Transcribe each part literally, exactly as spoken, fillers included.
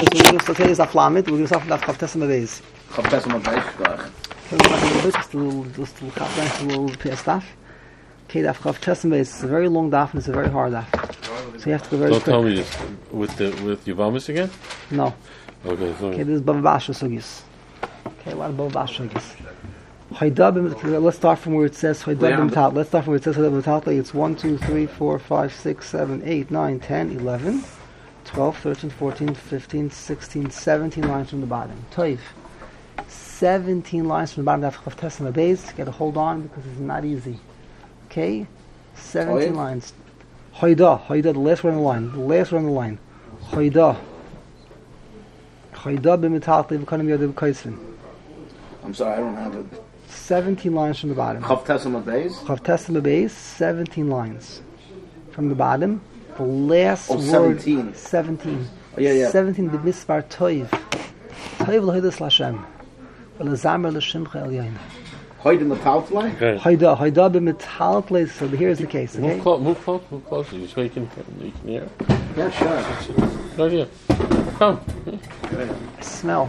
So today is a flamit. We're going to start from Chav Tesem Beis. Chav Tesem Beis. Okay, we're going to do just a little, just a little, just a little P S daf. Okay, daf Chav Tesem Beis. It's a very long daf and it's a very hard daf. So you have to go very Don't quick. tell me this with the with Yavamis again. No. Okay. So Okay, this is Bava Basha Sugis. Okay, a lot of Bava Basha Sugis. Let's start from where it says Hoidab. Let's start from where it says Hoidab. It's one, two, three, four, five, six, seven, eight, nine, ten, eleven. twelve, thirteen, fourteen, fifteen, sixteen, seventeen lines from the bottom. Toiv. seventeen lines from the bottom of Chav Tesem Beis. You got to hold on because it's not easy. Okay? seventeen Toiv. Lines. Hoida. Hoida, the last one on the line. The last one on the line. Hoida. Hoida b'mitalti v'kanim yodeh b'kaisvin. I'm sorry, I don't have it. seventeen lines from the bottom. Chav Tesem Beis? Chav Tesem Beis, seventeen lines from the bottom. The last oh, word, seventeen. seventeen. Oh, yeah, yeah. seventeen, the misvar toiv. Toiv l'hoidas l'Hashem. V'lezamer l'shimcha el yain. Hoida metaltlei? Hoida, hoida b'metaltlei. So here's the case, okay? Move, clo- move close, move closer. You so you can, you can hear. Yeah, sure. Right here. Come. I smell.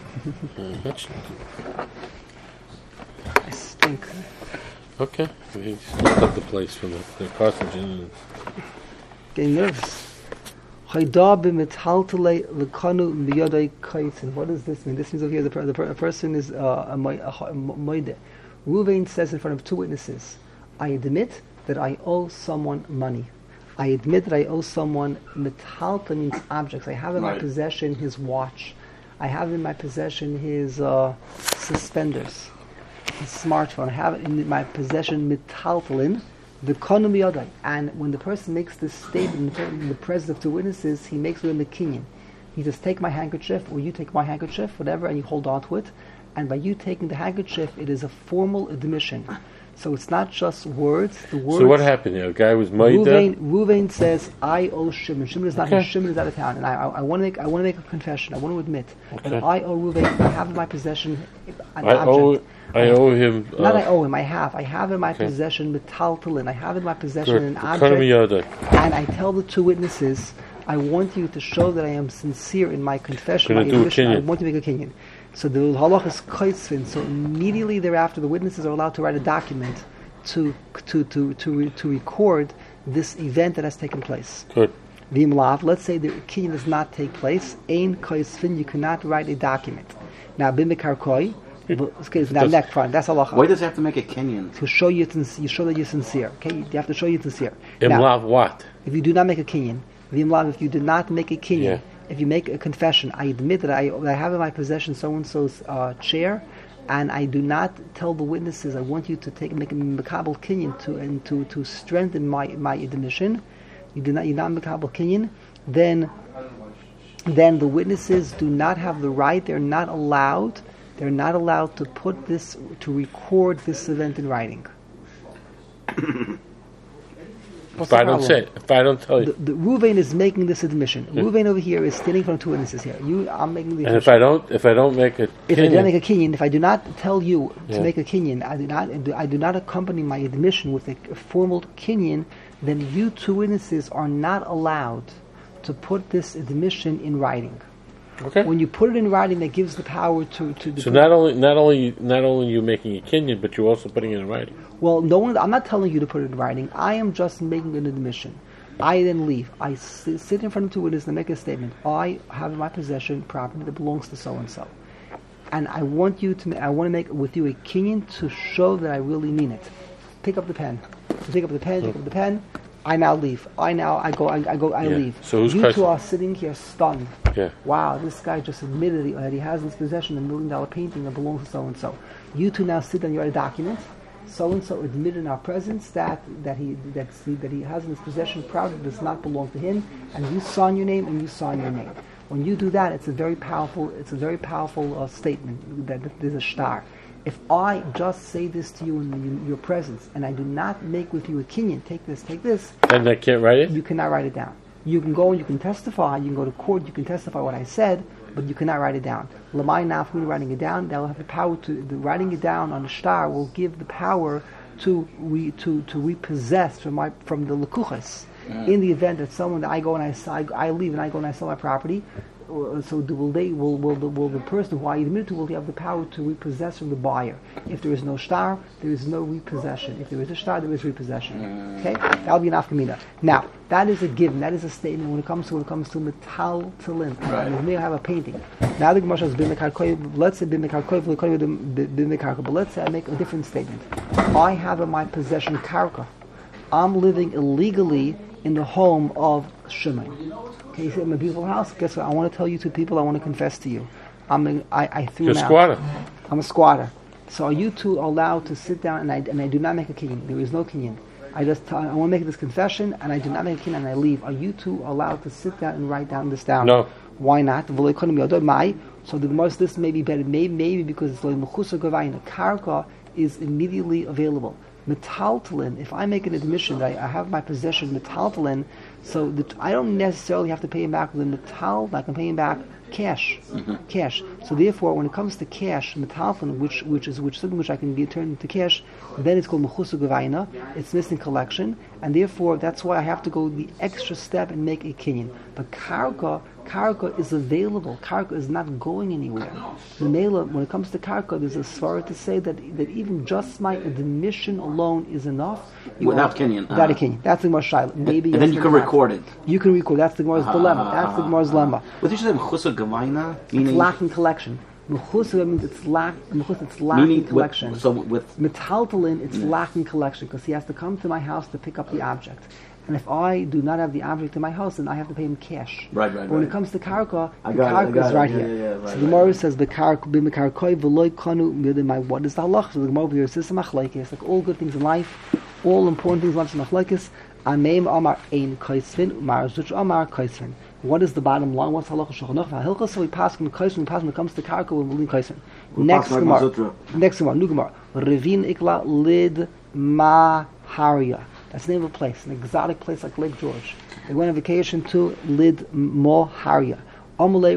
I stink. Okay. We split up the place from the, the carcinogen. Getting nervous. Hoida b'metaltlei l'kanu b'yodei kaitzin. What does this mean? This means over here the, per, the, per, the person is uh, a moide. Ruvain says in front of two witnesses, I admit that I owe someone money. I admit that I owe someone metalta means objects. I have in right. my possession his watch. I have in my possession his uh, suspenders, his smartphone. I have in my possession metaltalin, the konum yodai. And when the person makes this statement in the presence of two witnesses, he makes it a kinyan. He says, take my handkerchief, or you take my handkerchief, whatever, and you hold on to it. And by you taking the handkerchief, it is a formal admission. So it's not just words. The words. So what happened here? A guy was Maida. Ruvain, Ruvain says, "I owe Shimon. Shimon is not okay. here. Shimon is out of town, and I, I, I want to make. I want to make a confession. I want to admit okay. that I owe Ruvain. I have in my possession an I object. owe. I owe him. Uh, not I owe him. I have. I have in my okay. possession metaltalin. I have in my possession Good. an object. And I tell the two witnesses, I want you to show that I am sincere in my confession. My admission. I want to make a kinyan. So the halach is kaitzvin. So immediately thereafter, the witnesses are allowed to write a document to to to to re, to record this event that has taken place. Good. V'imlav, let's say the kinyan does not take place. Ein kaitzvin, you cannot write a document. Now b'mikar koi. Okay, now next one. That's halacha. Why does it have to make a kinyan? To show you, you show that you're sincere. Okay, you have to show you're sincere. Imlav what? If you do not make a kinyan, v'imlav, if you do not make a kinyan. Yeah. If you make a confession, I admit that I, that I have in my possession so-and-so's uh, chair, and I do not tell the witnesses, I want you to take make a makabel kinyan to and to, to strengthen my, my admission. You do not you're not makabel kinyan, then then the witnesses do not have the right, they're not allowed, they're not allowed to put this to record this event in writing. If I don't say, if I don't tell you, the, the Ruvain is making this admission. Yeah. Ruvain over here is standing in front of two witnesses here. You, I'm making the. And admission. if I don't, if I don't make a, if kinyan, I don't make a kinyan, if I do not tell you to yeah. make a kinyan, I do not, I do not accompany my admission with a, a formal kinyan, then you two witnesses are not allowed to put this admission in writing. Okay. When you put it in writing, that gives the power to to. So not only, not only, not only you making a kinyan, but you're also putting it in writing. Well, no one. I'm not telling you to put it in writing. I am just making an admission. I then leave. I sit, sit in front of two witnesses and make a statement. I have in my possession property that belongs to so and so, and I want you to. I want to make with you a kinyan to show that I really mean it. Pick up the pen. So pick up the pen. Pick up the pen. I now leave. I now I go. I, I go. I yeah. leave. So who's you present? two are sitting here stunned. Yeah. Wow, this guy just admitted that he has in his possession a million dollar painting that belongs to so and so. You two now sit and you write a document. So and so admitted in our presence that that he that that he has in his possession property that does not belong to him, and you sign your name and you sign your name. When you do that, it's a very powerful. It's a very powerful uh, statement that, that there's a star. If I just say this to you in, in your presence, and I do not make with you a kinyan, take this, take this, then I can't write it. You cannot write it down. You can go and you can testify. You can go to court. You can testify what I said, but you cannot write it down. Lamai nafun, writing it down, that will have the power to. The writing it down on the star will give the power to re, to to repossess from my from the lekuchas. Mm. In the event that someone that I go and I, I I leave and I go and I sell my property, uh, so do, will they will will the, will the person who I admit to will have the power to repossess from the buyer? If there is no shtar, there is no repossession. If there is a shtar, there is repossession. Okay, that will be an afkamina. Now that is a given. That is a statement when it comes to when it comes to metal talin. Right. We may have a painting. Now the Gemara says b'mekar koyev. Let's say b'mekar koyev b'mekar. But let's say I make a different statement. I have in my possession karka. I'm living illegally in the home of Shimon. Okay, you say, I'm a beautiful house. Guess what? I want to tell you two people. I want to confess to you. I'm a, I, I threw You're him a out. squatter. I'm a squatter. So are you two allowed to sit down and I and I do not make a kinyan? There is no kinyan. I just tell, I want to make this confession and I do not make a kinyan and I leave. Are you two allowed to sit down and write down this down? No. Why not? So the Gemara says this may be better. Maybe, maybe because it's like mechusa gavayna. Karka is immediately available. Metaltalin, if I make an admission that I, I have my possession metaltalin, so that I don't necessarily have to pay him back with a metal, I can pay him back cash. Mm-hmm. Cash. So therefore, when it comes to cash, metaltalin, which which is which something which I can be turned into cash, then it's called mechusa gavayna. It's missing collection, and therefore that's why I have to go the extra step and make a kinyan. But karka, karka is available. Karka is not going anywhere. The mela, when it comes to karka, there's a svara to say that that even just my admission alone is enough. You Without are, kinyan. Without uh, a kinyan. That's the Gemara's shaila. Maybe and then you can record it. You can record. That's the Gemara's Ah, dilemma. That's the ah, Gemara's ah. dilemma. What did you say? Mechusa gavayna? It's Meaning, lacking collection. Mechusa means it's lack. Mechusa, it's lacking meaning collection. With, so with Metaltalin, it's Yeah. lacking collection because he has to come to my house to pick up the object. And if I do not have the object in my house, then I have to pay him cash. Right, right, But when right. it comes to karka, I the got it, I karka got is it. right Yeah, here. yeah, yeah, right, so the right, Gemara right. says the karka b'mekarkoi v'loy kanu midimai. What is the halach? So the Gemara here says machlekes, like all good things in life, all important things in life is machlekes. Ameim amar ein kaisvin, umar zuch amar kaisvin. What is the bottom line? What's halacha shulchan aruch? Hilchos so we pass from kaisvin, we pass when it comes to karka when we kaisvin. Next pass like Gemara, Mazutra. next Gemara, new Gemara. Revin ikla lid maharia. That's the name of a place, an exotic place like Lake George. They went on vacation to Lid Moharia. Amalei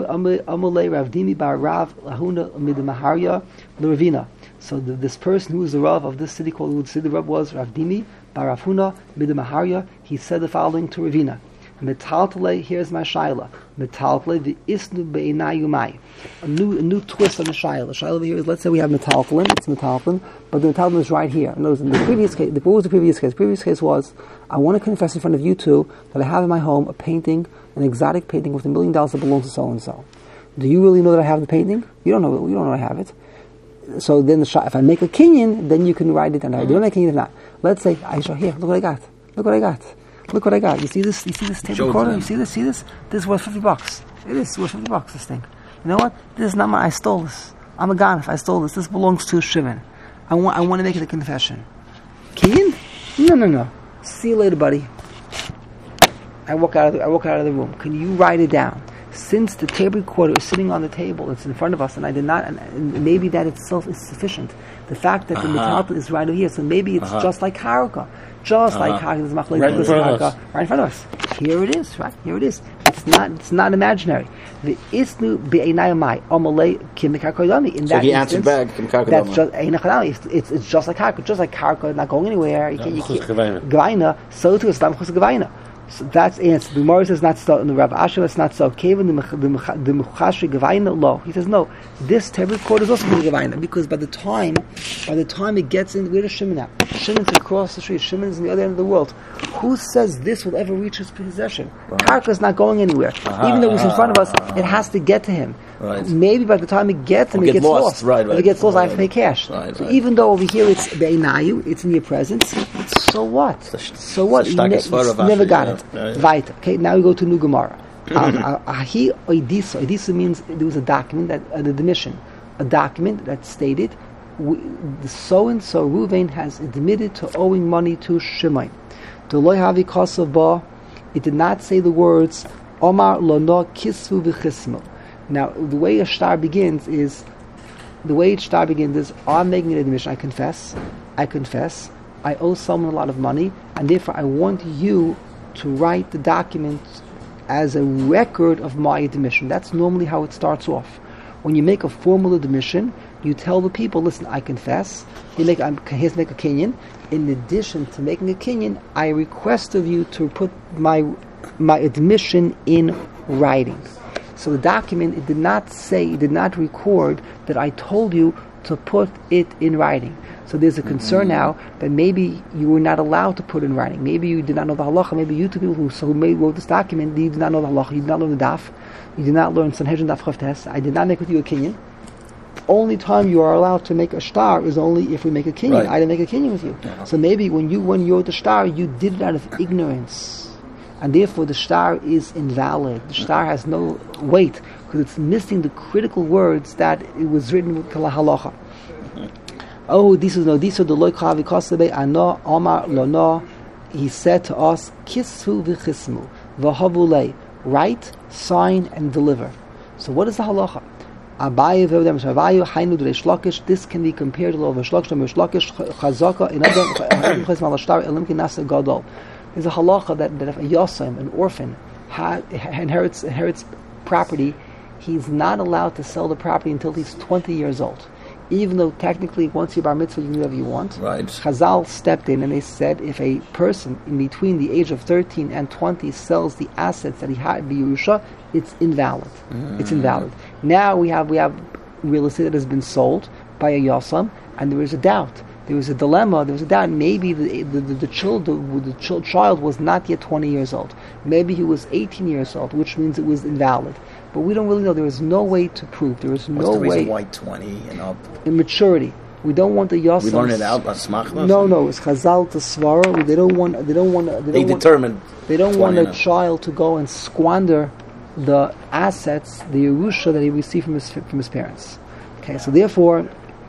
Ravdimi bar Rav Lahuna Mid Maharia Ravina. So the, this person who is the Rav of this city called the city Rav was Ravdimi bar Ravhuna Mid Maharia. He said the following to Ravina. Metaltale, here's my shaila. Metaltale the isnu be'inayumai. A new a new twist on the shaila. The shaila over here is, let's say we have metaltalin, it's metaltalin, but the metaltalin is right here. Notice in the previous case, the, what was the previous case? The previous case was, I want to confess in front of you two that I have in my home a painting, an exotic painting worth a million dollars that belongs to so and so. Do you really know that I have the painting? You don't know. You don't know I have it. So then, the sh- if I make a kinyan, then you can write it down. Mm-hmm. I don't make a kinyan if not. Let's say I show here. Look what I got. Look what I got. Look what I got. You see this? You see this tape recorder? You see this? See this? This is worth fifty bucks. It is worth fifty bucks. This thing. You know what? This is not my. I stole this. I'm a ganef. I stole this. This belongs to Shimon. I want. I want to make it a confession. Kinyan? No, no, no. See you later, buddy. I walk out of the, I walk out of the room. Can you write it down? Since the tape recorder is sitting on the table, it's in front of us, and I did not, and, and maybe that itself is sufficient. The fact that uh-huh. the metal is right over here, so maybe it's uh-huh. just like Haruka. Just uh-huh. like Haruka, right in front of us. Right in front of us. Here it is, right? Here it is. It's not it's not imaginary. The isnu be'einayamai amalei kimikakoyami. In so that he instance, answered back, that's just it's, it's it's just like Haruka, just like Haruka, not going anywhere. You can't, you can't, Gavaina, so too is not Gavaina. So that's the answer. The Gemara says not so, and the Rav Asher it's not so. Kevin the Mechashi Gavaina lo. He says no. This tape recorder is also going to Gavaina because by the time, by the time it gets in, where does Shimon at? Shimon's across the street. Shimon's on the other end of the world. Who says this will ever reach his possession? Right. Karka is not going anywhere. Uh-huh, Even though it's in front of us, it has to get to him. Right. Maybe by the time it gets him, it it gets lost. lost. Right, right. If it gets lost, right, I have to pay cash. Right, so right. even though over here it's beinayu, it's in your presence. So what? So what? You ne- never got it. Yeah. Right. Okay. Now we go to New Gemara. Ahi oidisa. Oidisa means there was a document that uh, the admission, a document that stated we, the so and so Ruvain has admitted to owing money to Shimon. The loy havi kosava. It did not say the words Omar lono kisvu v'chismu. Now, the way a shtar begins is, the way a shtar begins is, I'm making an admission, I confess, I confess, I owe someone a lot of money, and therefore I want you to write the document as a record of my admission. That's normally how it starts off. When you make a formal admission, you tell the people, listen, I confess, you make, I'm, here's make a kinyan. In addition to making a kinyan, I request of you to put my my admission in writing. So the document, it did not say, it did not record that I told you to put it in writing. So there's a concern Mm-hmm. now that maybe you were not allowed to put it in writing. Maybe you did not know the halacha. Maybe you two people who, so who made, wrote this document, you did not know the halacha. You did not learn the daf. You did not learn Sanhedrin daf Chav Tes. I did not make with you a kinyan. Only time you are allowed to make a star is only if we make a kinyan. Right. I didn't make a kinyan with you. Yeah. So maybe when you when you wrote the star, you did it out of ignorance, and therefore the star is invalid. The star has no weight because it's missing the critical words that it was written with kala halacha. Oh, this is no. These are the loy kavi kasabe ano amar lono. He said to us, "Kisvu v'chismu v'havulei." Write, sign, and deliver. So, what is the halacha? Abaye v'odem shavayu hainu d'reish lakish. This can be compared to the Reish Lakish. Reish Lakish chazaka in adam chayz malashtar elimkin nasa gadol. There's a halacha that, that if a yosem, an orphan, ha, inherits inherits property, he's not allowed to sell the property until he's twenty years old. Even though technically once you're bar mitzvah you can do whatever you want. Right. Chazal stepped in and they said if a person in between the age of thirteen and twenty sells the assets that he had in Yerusha, it's invalid. Mm. It's invalid. Now we have we have real estate that has been sold by a yosam, and there is a doubt. There was a dilemma. There was a doubt. Maybe the the, the, the, child, the, the child, child was not yet twenty years old. Maybe he was eighteen years old, which means it was invalid. But we don't really know. There is no way to prove. There is What's no the reason way. why twenty and up? In maturity, we don't want the yosam. We learn it out by smachma. No, no, it's chazal to svara. They don't want. They don't want. They, don't They want, determined. They don't want twenty a and up. child to go and squander the assets, the yerusha that he received from his from his parents. Okay, so therefore,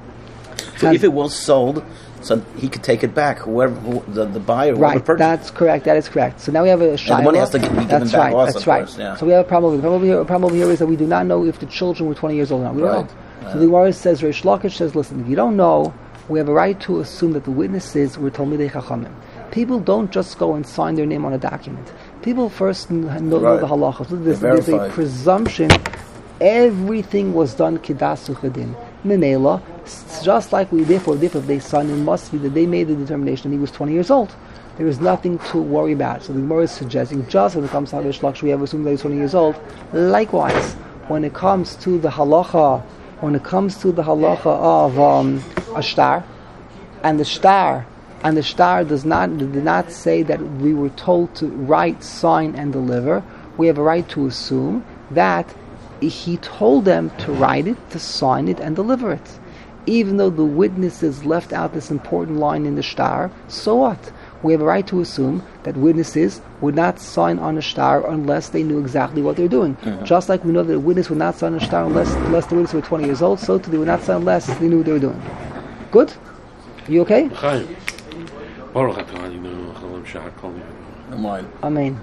So if it was sold, so he could take it back. Whoever who, the the buyer, whoever right, purchased. that's correct. That is correct. So now we have a shayla. the money has to get- be given That's back right. also, That's of right. course, yeah. So we have a problem. The problem here, the problem here is that we do not know if the children were twenty years old or not. We don't Right. know. So the Gemara says, Reish Lakish says, listen, if you don't know, we have a right to assume that the witnesses were Talmidei Chachamim. People don't just go and sign their name on a document. People first know, know Right. the halacha. So there's, They're there's a verified. presumption everything was done kidasu chedin. Memela, s- just like we therefore, therefore, if they signed, it must be that they made the determination that he was twenty years old. There is nothing to worry about. So the Gemara is suggesting, just when it comes to Reish Lakish, we have assumed that he's twenty years old. Likewise, when it comes to the halacha, when it comes to the halacha of um, a star, and the star, and the star does not did not say that we were told to write, sign, and deliver. We have a right to assume that he told them to write it, to sign it, and deliver it. Even though the witnesses left out this important line in the star, so what? We have a right to assume that witnesses would not sign on a star unless they knew exactly what they're doing. Mm-hmm. Just like we know that a witness would not sign on a star unless, unless the witness were twenty years old, so too they would not sign unless they knew what they were doing. Good? You okay? Chaim. Baruch atah Adonai Eloheinu shehakol nivra. No mind. Amen.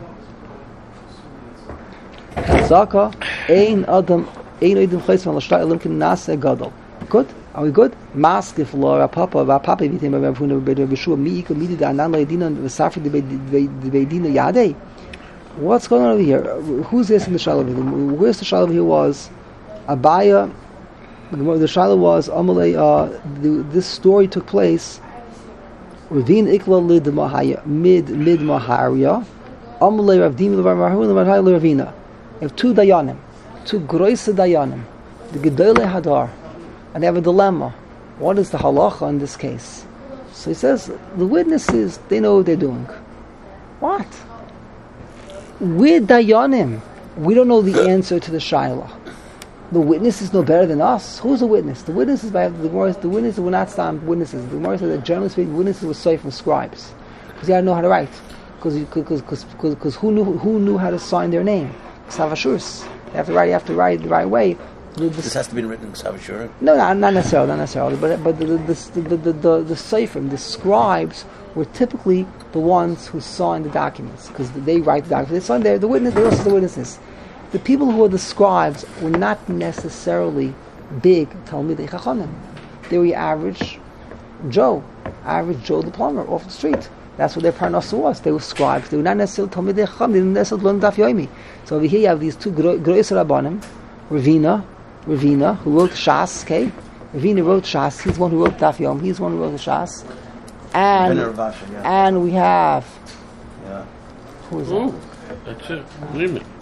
Zaka, ein adam, ein adam chayes mal shtar elim ken nase gadol. Good? Are we good? Maskif lo ra papa va papa vitem ba fun be be shu mi ik mi da nan ledina safi de de bedina yade. What's going on over here? Who's this in the shalom? Where's the shalom here was Abaya. The shalom was Amalei. Uh, the, this story took place. Ravin ikla lid mahaya mid mid maharia. Amalei Rav Dim levar mahul levar hay Ravina. You have two dayanim, two groise dayanim, the gedolei hadar, and they have a dilemma. What is the halacha in this case? So he says the witnesses, they know what they're doing. What? We're dayanim. We don't know the answer to the shayla. The witnesses know better than us. Who's the witness? The witnesses by the Gemara. The witnesses were not stam witnesses. The Gemara said that generally speaking, witnesses were safe from scribes because they had to know how to write. Because because because who knew who knew how to sign their name? Savashurs. They have to write. You have to write the right way. The, the, This has to be written in Savashur. no, no, not necessarily, not necessarily. But but the the the the the, the, the seifrim, the scribes, were typically the ones who signed the documents because they write the documents. They sign there. The witness. They also the witnesses. The people who were the scribes were not necessarily big Talmidei Chachamim. They were your average Joe, average Joe the plumber off the street. That's what their parnasa was. They were scribes. They were not necessarily Talmidei Chacham. They didn't necessarily learn Daf Yomi. So over here you have these two Grois Rabbanim, Ravina, Ravina, who wrote Shas. Okay, Ravina wrote Shas. He's the one who wrote Daf Yomi. He's the one who wrote the Shas. And Ravasha, yeah. and we have Yeah. who is that? Oh, that's it. Limit.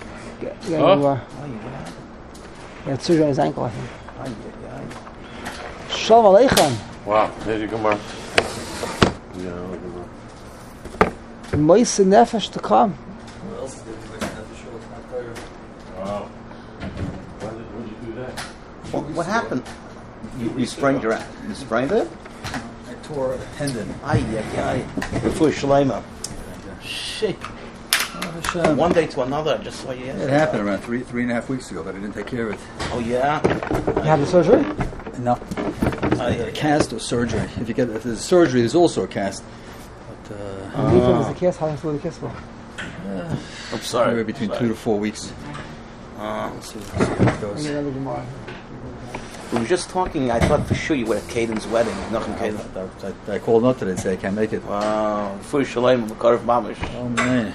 Yeah, yeah, Huh? you are. Oh, you got it. He had surgery on his ankle, I think. Oh, yeah, yeah. Shalom Aleichem. Wow, there's your Gemara. Yeah, look at that. Moise Nefesh to come. What else is there to make that sure it's not Torah? Wow. Why did, why'd you do that? What, what happened? You, you sprained your ankle. You sprained it? I tore a tendon. Ay, ay, ay. Before Shalema. Shit. Oh, Hashem. One day to another, I just saw you It yesterday. happened around three three and a half weeks ago, but I didn't take care of it. Oh, yeah? You had the surgery? No. Ay, A ay, cast or surgery. If you get if there's surgery, there's also a cast. But uh, And uh, was the kiss? How long was the kiss for? I'm sorry. anywhere between Sorry. two to four weeks. Uh, We'll see, we'll see how it goes. Another Gemara. we were just talking, I thought for sure you were at Caden's wedding. Nothing Caden. I, I, I called not today and said I can't make it. Wow. Before Shalema, Makarov Mamish. Oh man.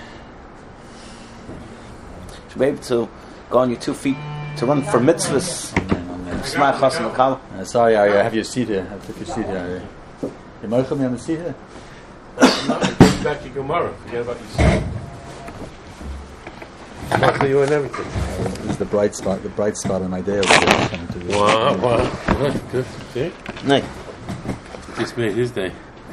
To be able to go on your two feet to run for mitzvahs. Oh man, oh man. Smart Chassan Akal. Uh, sorry, I, I have your seat here. I took your seat here. You might me on the seat here? No, take back your Gemara. Forget about yourself. Smart for you and everything. This is the bright spot, the bright spot on my day. Coming to this. Wow, wow. Good, good. See? No. Just made his day.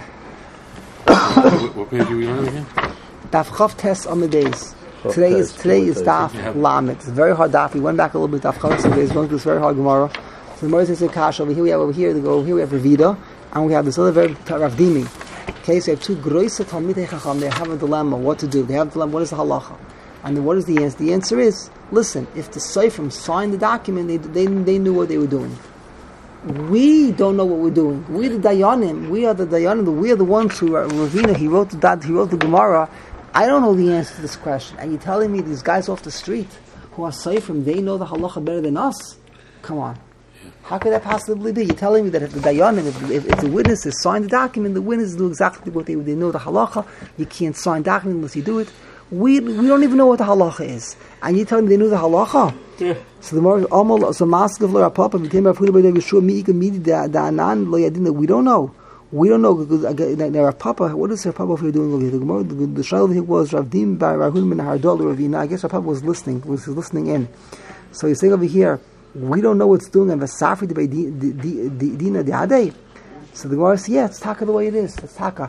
what, what page are we on again? Daf Chav Tes on the days. Chav Today is Tes, today Chav is Tes. Daf Yeah. Lamed. It's a very hard Daf. We went back a little bit. Daf Chav Tes is going through this very hard Gemara. So the Gemara says in Kasha over here we have over here they go over here we have Ravida and we have this other very Rav Dimi. Okay, so you have two Groise Talmidei Chacham. They have a dilemma what to do. They have a dilemma. What is the halacha? And then what is the answer? The answer is listen. If the Seifrim signed the document, they they they knew what they were doing. We don't know what we're doing. We the Dayanim. We are the Dayanim. We are the ones who are Ravina. He wrote the He wrote the Gemara. I don't know the answer to this question. And you're telling me these guys off the street who are Seifrim, they know the halacha better than us? Come on. How could that possibly be? You're telling me that if the Dayanim, if, if, if the witnesses sign the document, the witnesses do exactly what they they know the halacha. You can't sign document unless you do it. We we don't even know what the halacha is. And you're telling me they knew the halacha? Yeah. So the more almost so mask of Lord Papa became a food by the Yeshua Miika Midi da da Anan Lo Yadina. We don't know. We don't know because Rav Papa. What is Rav Papa if you're doing over here? The Gemara, the, the shadow here was Rav Dim by Rahul Min Hardol Ravina. I guess Rav Papa was listening. Was listening in. So he's saying over here, we don't know what's doing. And Vasafri by Dina Diadei. So the Gemara says, yeah, it's taka the way it is. It's taka.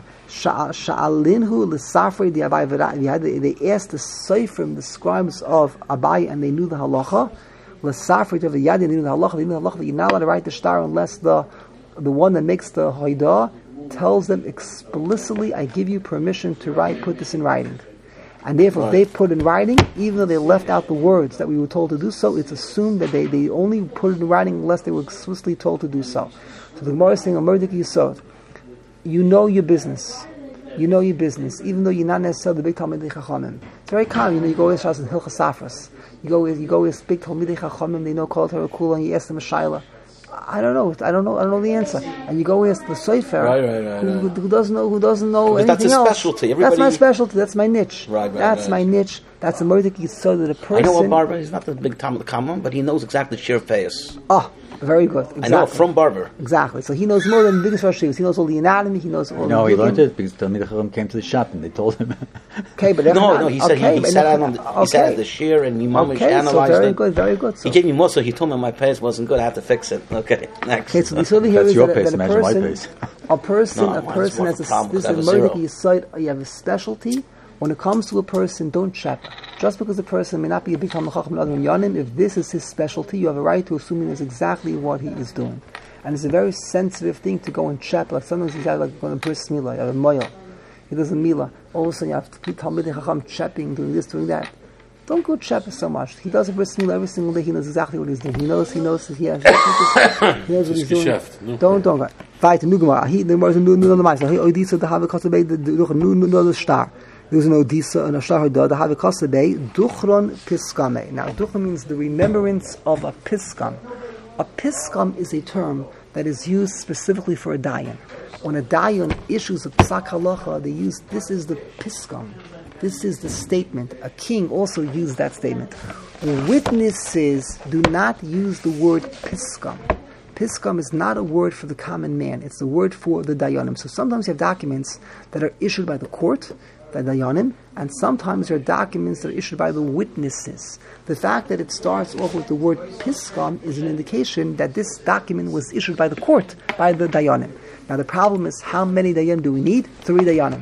Sha'alinhu l'safri di Abai. They asked the Seifrim, the scribes of Abai, and they knew the halacha. L'safri of the Yadi, they knew the halacha. They knew the halacha that you're not allowed to write the star unless the the one that makes the hoidah tells them explicitly, I give you permission to write, put this in writing. And therefore, if they put in writing, even though they left out the words that we were told to do so, it's assumed that they, they only put it in writing unless they were explicitly told to do so. So the Gemara is saying, Amerdik Yisod, you know your business. You know your business, even though you're not necessarily the big Talmidei Chachamim. It's very common, you know, you go with Shas and Hilchas Safras. You go with, you go with big Talmidei Chachamim, they know Kol Torah Kula, and you ask them a Shaila. I don't know. I don't know. I don't know the answer. And you go ask the Sefer, Right, right, right, who, right. who doesn't know, who doesn't know Because anything that's a else. specialty. That's my Everybody- specialty. That's my niche. Right, right, That's right. my niche. That's a Murdik Yisod that a person. I know a barber. He's not the big Talmud Kamon, but he knows exactly Shir Feis. Oh, very good. Exactly. I know it from barber. Exactly. So he knows more than the biggest Rosh He knows all the anatomy. He knows all. No, the he digging. learned it because Talmidei Chacham came to the shop and they told him. Okay, but No, not- no, he said okay, he, he but sat not- out on the, he sat okay. at the shear and he mamish Okay, so analyzed very it. good, very good. So. He gave me mussar. He told me my pace wasn't good. I had to fix it. Okay, next. Okay, so the silver here That's is your that, pace, that a imagine my person, pace. a person, No, a mine's person more has of a a, problem this is because a I have a Murdik Yisod. You have a specialty. When it comes to a person, don't check. Just because the person may not be a big Talmid Chacham and Yanim, if this is his specialty, you have a right to assume he knows exactly what he is doing. And it's a very sensitive thing to go and check. Like sometimes you have like going to bris milah, you have a moyel. He does a milah. All of a sudden you have to keep Talmidei Chacham checking, doing this, doing that. Don't go check so much. He does a bris milah every single day. He knows exactly what he's doing. He knows. He knows. He has. He knows what he's doing. Geschäft, no Don't don't go. Fight new Gemara. He the Gemara new new the mice. He odisa the have a kosabei the the new new the star. There's an odisa and a shahar da the have a kosabei duchron piskame. Now duchron means the remembrance of a piskam. A piskam is a term that is used specifically for a dayan. When a dayan issues a psak halacha, they use this is the piskam. This is the statement. A king also used that statement. Witnesses do not use the word piskam. Piskam is not a word for the common man. It's a word for the dayanim. So sometimes you have documents that are issued by the court. the Dayanim, and sometimes there are documents that are issued by the witnesses. The fact that it starts off with the word Piskam is an indication that this document was issued by the court, by the Dayanim. Now the problem is, how many Dayanim do we need? Three Dayanim.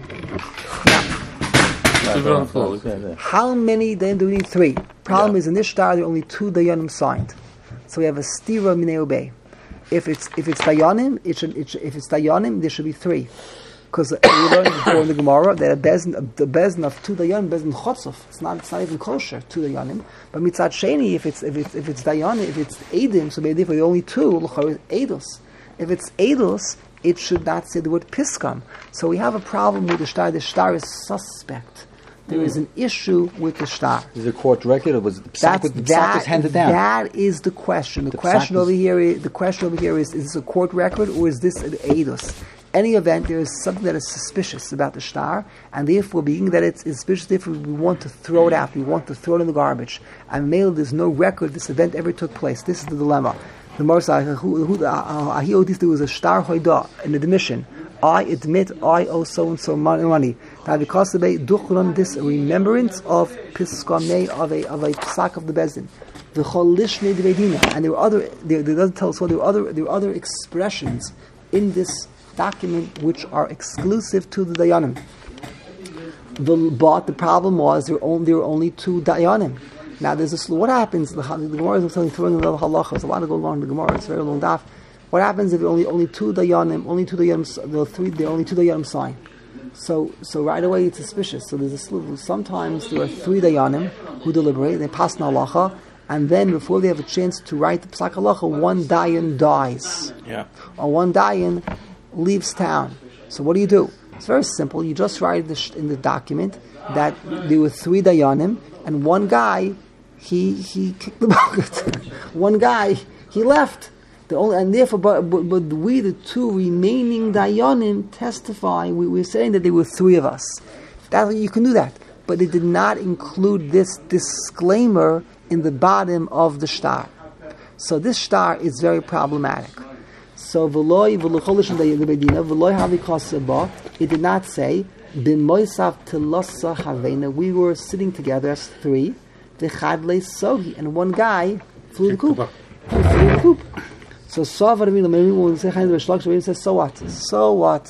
Now, how many Dayanim do we need? Three. Problem yeah. is, in this star there are only two Dayanim signed. So we have a Stira Minei Ubei. If it's if it's Dayanim, it should, it should if it's Dayanim, there should be three. Because we learned before in the Gemara that a bezin, the bezin of two dayanim, bezin chotzov, it's not, it's not even kosher, two dayanim. But mitzad sheni, if it's if it's if it's dayanim, if it's edim, so maybe for the only two, l'chor eidos. If it's eidos, it should not say the word piskam. So we have a problem with the shtar. The shtar is suspect. There mm. is an issue with the shtar. Is it a court record, or was it the psak? The psak was handed down. That is the question. The, the question over here, is, the question over here is: is this a court record or is this an eidos? Any event, there is something that is suspicious about the shtar, and therefore, being that it's suspicious, therefore we want to throw it out, we want to throw it in the garbage. And male, there's no record this event ever took place. This is the dilemma. The Marsa, who there was a shtar hoida, an admission. I admit I owe so and so money. Now, because of a duchron, this remembrance of piskamei of a of a psak of the bezin. The cholishne dvedina, and there were other. There, there doesn't tell us what there were other. There were other expressions in this document which are exclusive to the dayanim. The, but the problem was there, only, there were only two dayanim. Now there's this. What happens? The, the Gemara is throwing another halacha. There's a lot to go along in the Gemara. It's a very long daf. What happens if only only two dayanim, only two dayanim, the three, there are only two dayanim sign? So so right away it's suspicious. So there's a slew. Sometimes there are three dayanim who deliberate. They pass an halacha. And then, before they have a chance to write the psak halacha, one dayan dies. Yeah. Or one dayan leaves town. So what do you do? It's very simple. You just write the sh- in the document that there were three dayanim, and one guy, he he kicked the bucket. One guy, he left. The only, and therefore, but, but, but we, the two remaining dayanim, testify. We, we're saying that there were three of us. That you can do that, but it did not include this disclaimer in the bottom of the shtar. So this shtar is very problematic. So v'loy v'locholish in the bedina v'loy havikasaba. It did not say b'moisav telasa havena. We were sitting together as three. V'chadle sohi, and one guy flew the coop. Flew the coop. So savar min when say chayin v'shlach says so what? So what?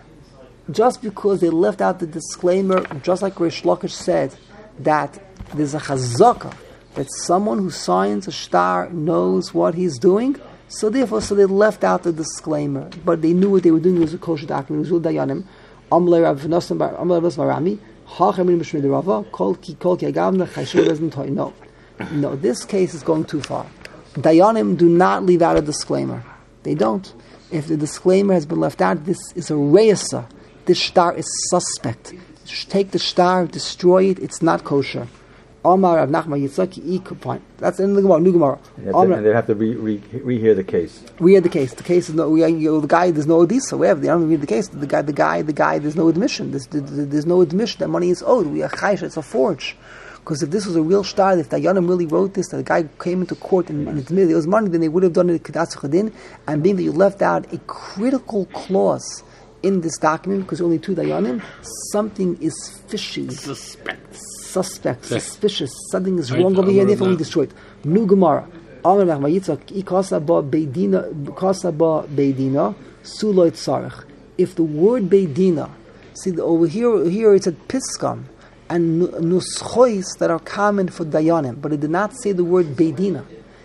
Just because they left out the disclaimer, just like Reish Lakish said that there's a chazaka that someone who signs a shtar knows what he's doing. So therefore, so they left out the disclaimer, but they knew what they were doing. It was a kosher document. It was real dayanim. Amle Rav Nosson Amle Rav Marami. Hachamin b'shmei Rava. Kol ki kol ki agavna chayshur doesn't toy. No, no. This case is going too far. Dayanim do not leave out a disclaimer. They don't. If the disclaimer has been left out, this is a reisa. This shtar is suspect. Take the shtar, destroy it. It's not kosher. Omar Rav Nachman Yitzchak point. That's in the Gemara, new Gemara. And, and they have to re, re, rehear the case. Rehear the case. The case is no. We, you know, the guy, there's no odisa. We have. They don't read the case. The guy, the guy, the guy. There's no admission. There's, there's no admission that money is owed. We are chaysha. It's a forge. Because if this was a real shtar, if Dayanim really wrote this, that the guy came into court and, and admitted it was money, then they would have done it kedas chadin. And being that you left out a critical clause in this document, because only two Dayanim, something is fishy. Suspect. Suspect, suspicious, something is wrong over here, therefore we destroy it. New Gemara. Amar Rav Yitzchak, ikasa ba beidina, ikasa ba beidina, suloit sarach. If the word beidina, see the, over here, here it's at piskam, and nuschois that are common for dayanim, but it did not say the word beidina.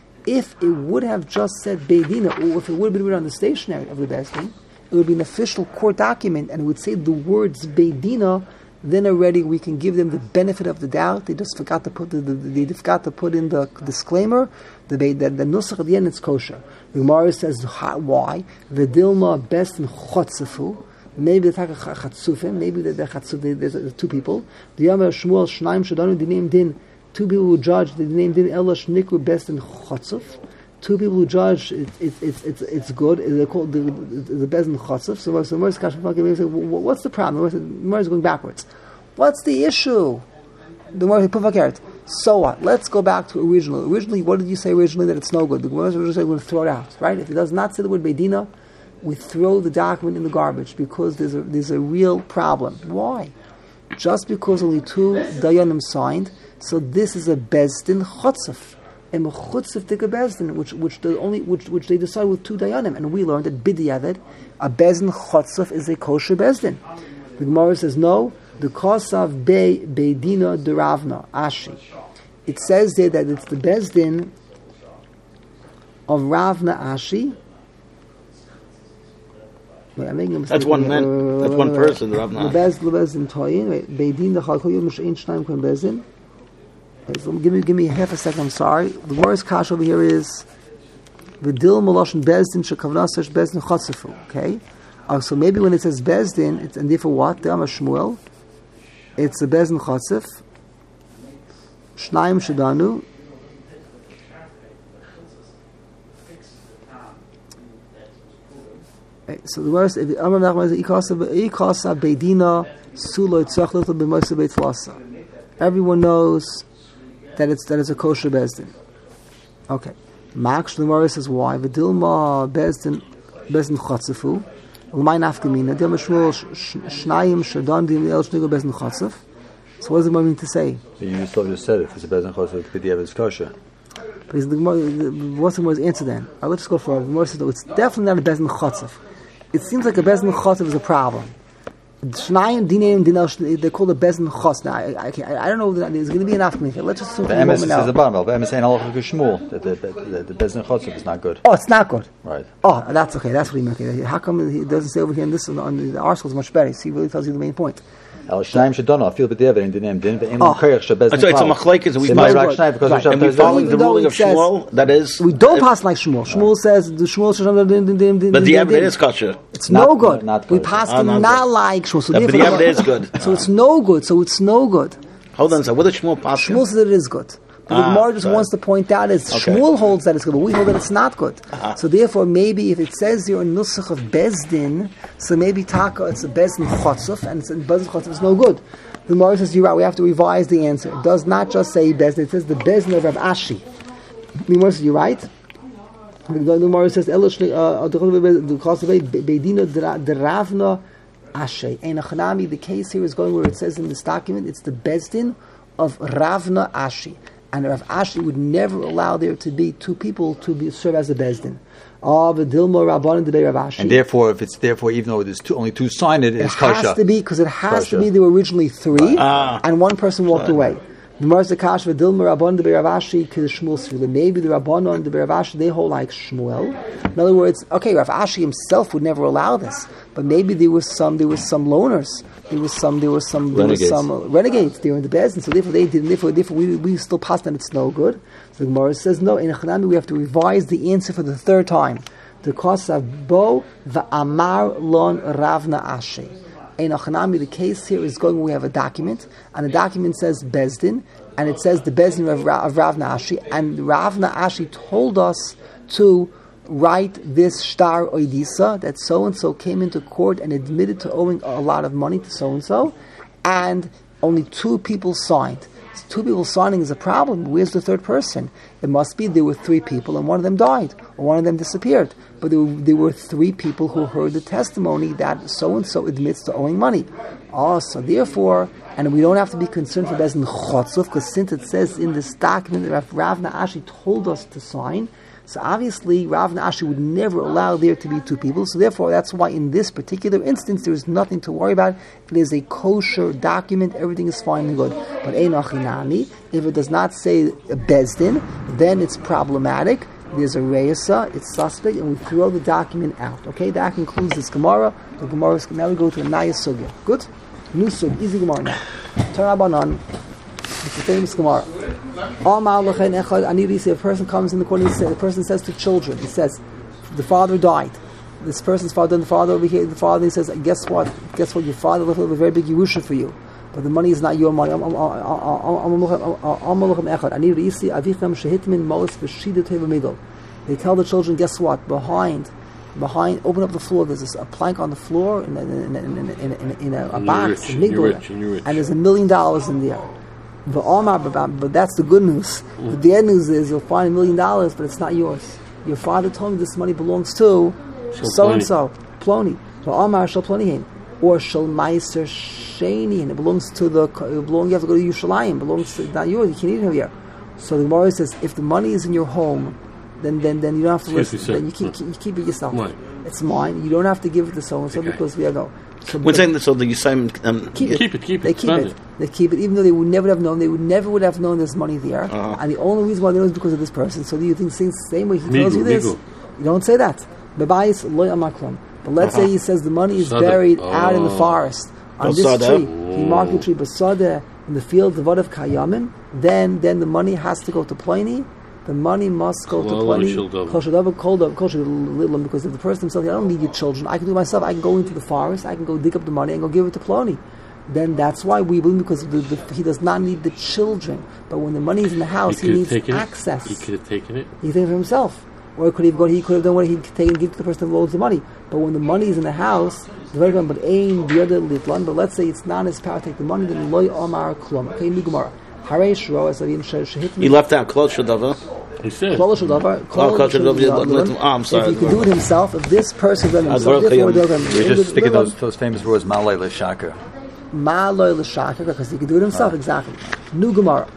If it would have just said beidina, or if it would have been written on the stationery of the Bezdin, it would be an official court document, and it would say the words beidina. Then already we can give them the benefit of the doubt. They just forgot to put the, the, the they forgot to put in the disclaimer. The the, the nusach at the end is kosher. The Gemara says why the dilma best in chotzefu. Maybe the chatzufim. Maybe the chatzuf. There's two people. The Yama Shmuel Shnaim Shadanu. The name din two people who judge. The name din Elash Nikru best in chotzuf. Two people who judge it, it, it's it's it's good. They're called the the best in chotzuf. So so Moshe Kashmir say, what's the problem? The Gemara is going backwards. What's the issue? The Gemara put So what? Let's go back to original. Originally, what did you say originally that it's no good? The Gemara originally said we're going to throw it out, right? If it does not say the word beidina, we throw the document in the garbage because there's a there's a real problem. Why? just because only two dayanim signed, so this is a bezdin chotzef, a mechutzef tika bezdin, which which the only which which they decide with two dayanim, and we learned that b'diavad a bezdin chotzef is a kosher bezdin. The Gemara says no. The kosav be beidina deravna ashi. It says there that it's the bezdin of Ravna Ashi. Wait, I'm making a mistake. That's one man. That's one person. Ravna. Lebez lebezin toyin. Wait, beidin the chalkoyim mishain shnaim kwen bezin. So give me give me half a second. I'm sorry. The worst kash over here is v'dil maloshin bezdin shekavna sesh bezdin chotzefu. Okay. Uh, so maybe when it says bezdin, it's and therefore what? The Amar Shmuel. It's a bezdin chotzef. Shnaim shedanu. So the words if Amar Nachman is ikasa ikasa beidina sulo tzach little b'moisa beit flasa. Everyone knows that it's that it's a kosher bezdin. Okay. Max the Gemara says why v'dilma bezdin bezdin chotzefu l'may nafkamina dilma shmuel shnayim shadan dim el shnigo bezdin chotzef. So what does the Gemara mean to say? You just just said if it's a bezdin chotzef, the b'diavad is kosher. Because the Gemara, what's the Gemara's answer then? Uh, let's go for it. The Gemara says, no, it's definitely not a bezdin chotzef. It seems like a bezdin chotzef is a problem. Shnayim dinim dinel, they call it bezdin chos. Now, I, I, I, I don't know if there's going to be enough. Let's just assume for The a M S moment now. says the bottom. The M S saying halacha k'shmuel that the the the bezdin chotzef is not good. Oh, it's not good. Right. Oh, that's okay. That's what he meant. Okay. How come he doesn't say over here in this on, on the article is much better? See, he really tells you the main point. El shnayim shadana feel b'diavad in dinim din ve'im Oh. l'koyach shebezdin. So it's a machlekes. We It's might not right because Right. we and we have following the Even though ruling it of says- Shmuel. That is, We don't pass like Shmuel. Shmuel says the Shmuel should dim dim dim but the dim, evidence dim. is kosher. It's Not- no good. not we kosher. pass Ah, them not not good. like Shmuel. So Yeah, but the therefore- evidence is good. So it's no good. So it's no good. Hold on, so what does Shmuel pass? Shmuel says it is good. But the Ah, Gemara just sorry. wants to point out is Okay. Shmuel holds that it's good, but we hold that it's not good. Uh-huh. So therefore, maybe if it says here in Nusach of Bezdin, so maybe Taka it's a Bezdin Chotzuf, and it's Bezdin Chotzuf is no good. The Gemara says you're right. We have to revise the answer. It does not just say Bezdin; it says the Bezdin of Rav Ashi. The Gemara says you're right. The Gemara says Elosh the Chosavei Beidina Deravna Ashe. And Achanami, the case here is going where it says in this document, it's the Bezdin of Ravna Ashi. And Rav Ashi would never allow there to be two people to be serve as a Bezdin. Ah, the Dilma Rabbanan de Rav Ashi. And therefore, if it's therefore, even though there's two, only two signed it, It it's has kosher. to be, because it has Kosher. to be there were originally three, Ah. and one person walked away. The Marza Kash Dilma Rabbanan de Rav Ashi to Shmuel Svila. Maybe the Rabbanan de Rav Ashi they hold like Shmuel. In other words, okay, Rav Ashi himself would never allow this, but maybe there was some there was some loners. There was some, there was some, there was Renegades. some uh, renegades there in the beds, and so therefore they didn't. Therefore, therefore we, we still pass that it's no good. So the Gemara says no. In Echanami, we have to revise the answer for the third time. The kosav bo va'amar lon ravna ashe. In Echanami, the case here is going. We have a document, and the document says Bezdin, and it says the Bezdin of, Ra- of Ravna Ashi, and Ravna Ashi told us to write this shtar oidisa that so and so came into court and admitted to owing a lot of money to so and so, and only two people signed. So two people signing is a problem. Where's the third person? It must be there were three people and one of them died or one of them disappeared. But there were, there were three people who heard the testimony that so and so admits to owing money. Oh, so therefore, and we don't have to be concerned for Bezdin Chotzuf, because since it says in this document that Ravna Ashi told us to sign. So obviously, Ravna Ashi would never allow there to be two people. So therefore, that's why in this particular instance, there is nothing to worry about. It is a kosher document. Everything is fine and good. But Ein Achinami, if it does not say Bezdin, then it's problematic. There's a reisa, it's suspect, and we throw the document out. Okay, that concludes this Gemara. The Gemara is, now we go to a Naya Sugya. Good? New Sugya, easy Gemara now. Turn Abanan. It's a famous Gemara. I need to see a person comes in the corner, the person says to children, he says, the father died. This person's father, and the father over here, the father, he says, guess what? Guess what? Your father left a very big Yerusha for you. But the money is not your money. They tell the children, guess what? Behind, behind, open up the floor. There's this, a plank on the floor in, in, in, in, in, in, in a, a And box, you're a rich, you're migdal, rich, and you're rich. and there's a million dollars in there. But but that's the good news. Mm. The bad news is you'll find a million dollars, but it's not yours. Your father told me this money belongs to so and so, Ploni. So Amar shall Ploni. or Shal Meiser Sheni, and it belongs to the, it belong, you have to go to Yerushalayim, it belongs to, not yours, you can't eat it here. So the Gemara says, if the money is in your home, then then, then you don't have to listen, then you keep, you keep it yourself. Right. It's mine, you don't have to give it to so-and-so Okay. because we are no. So We're saying that so the Yisayim um, keep it. Keep it, keep it, They keep spend it. it. They keep it, even though they would never have known. They would never would have known there's money there. Uh-huh. And the only reason why they know is because of this person. So do you think the same way he tells Migu, you this? migu. You don't say that. Bebayis loy amaklum. But let's Uh-huh. say he says the money is Sada. buried out in the Oh. forest on this Basada. tree. He marked the tree basada in the field of of kayamin. Then then the money has to go to Pliny. The money must go to Kol Pliny. shel davar. Kol shel davar, kol davar, kol shel little, because if the person himself, I don't need your children. I can do it myself. I can go into the forest. I can go dig up the money and go give it to Pliny. Then that's why we believe, because the, the, he does not need the children. But when the money is in the house, he, could have needs taken access. It. He could have taken it. He can take it for himself. Or could he have gone, he could have done what he could take and give to the person who owes the money. But when the money is in the house, the very good, but ain biyoda litlan, but let's say it's not in his power to take the money, then loy omar klum. Okay, new Gemara. Harei shro as avim shehit. He left out Klal Shadava. He said. Klal shel davar, klal Klal shel shel davar, davar. let- oh, I'm sorry. If he can do it himself, if this person done it I'd himself, work therefore him. they'll We're just sticking those those famous words, Malay L'Shaka. Ma'aloy l'shaka, because he can do it himself, exactly. New Gemara.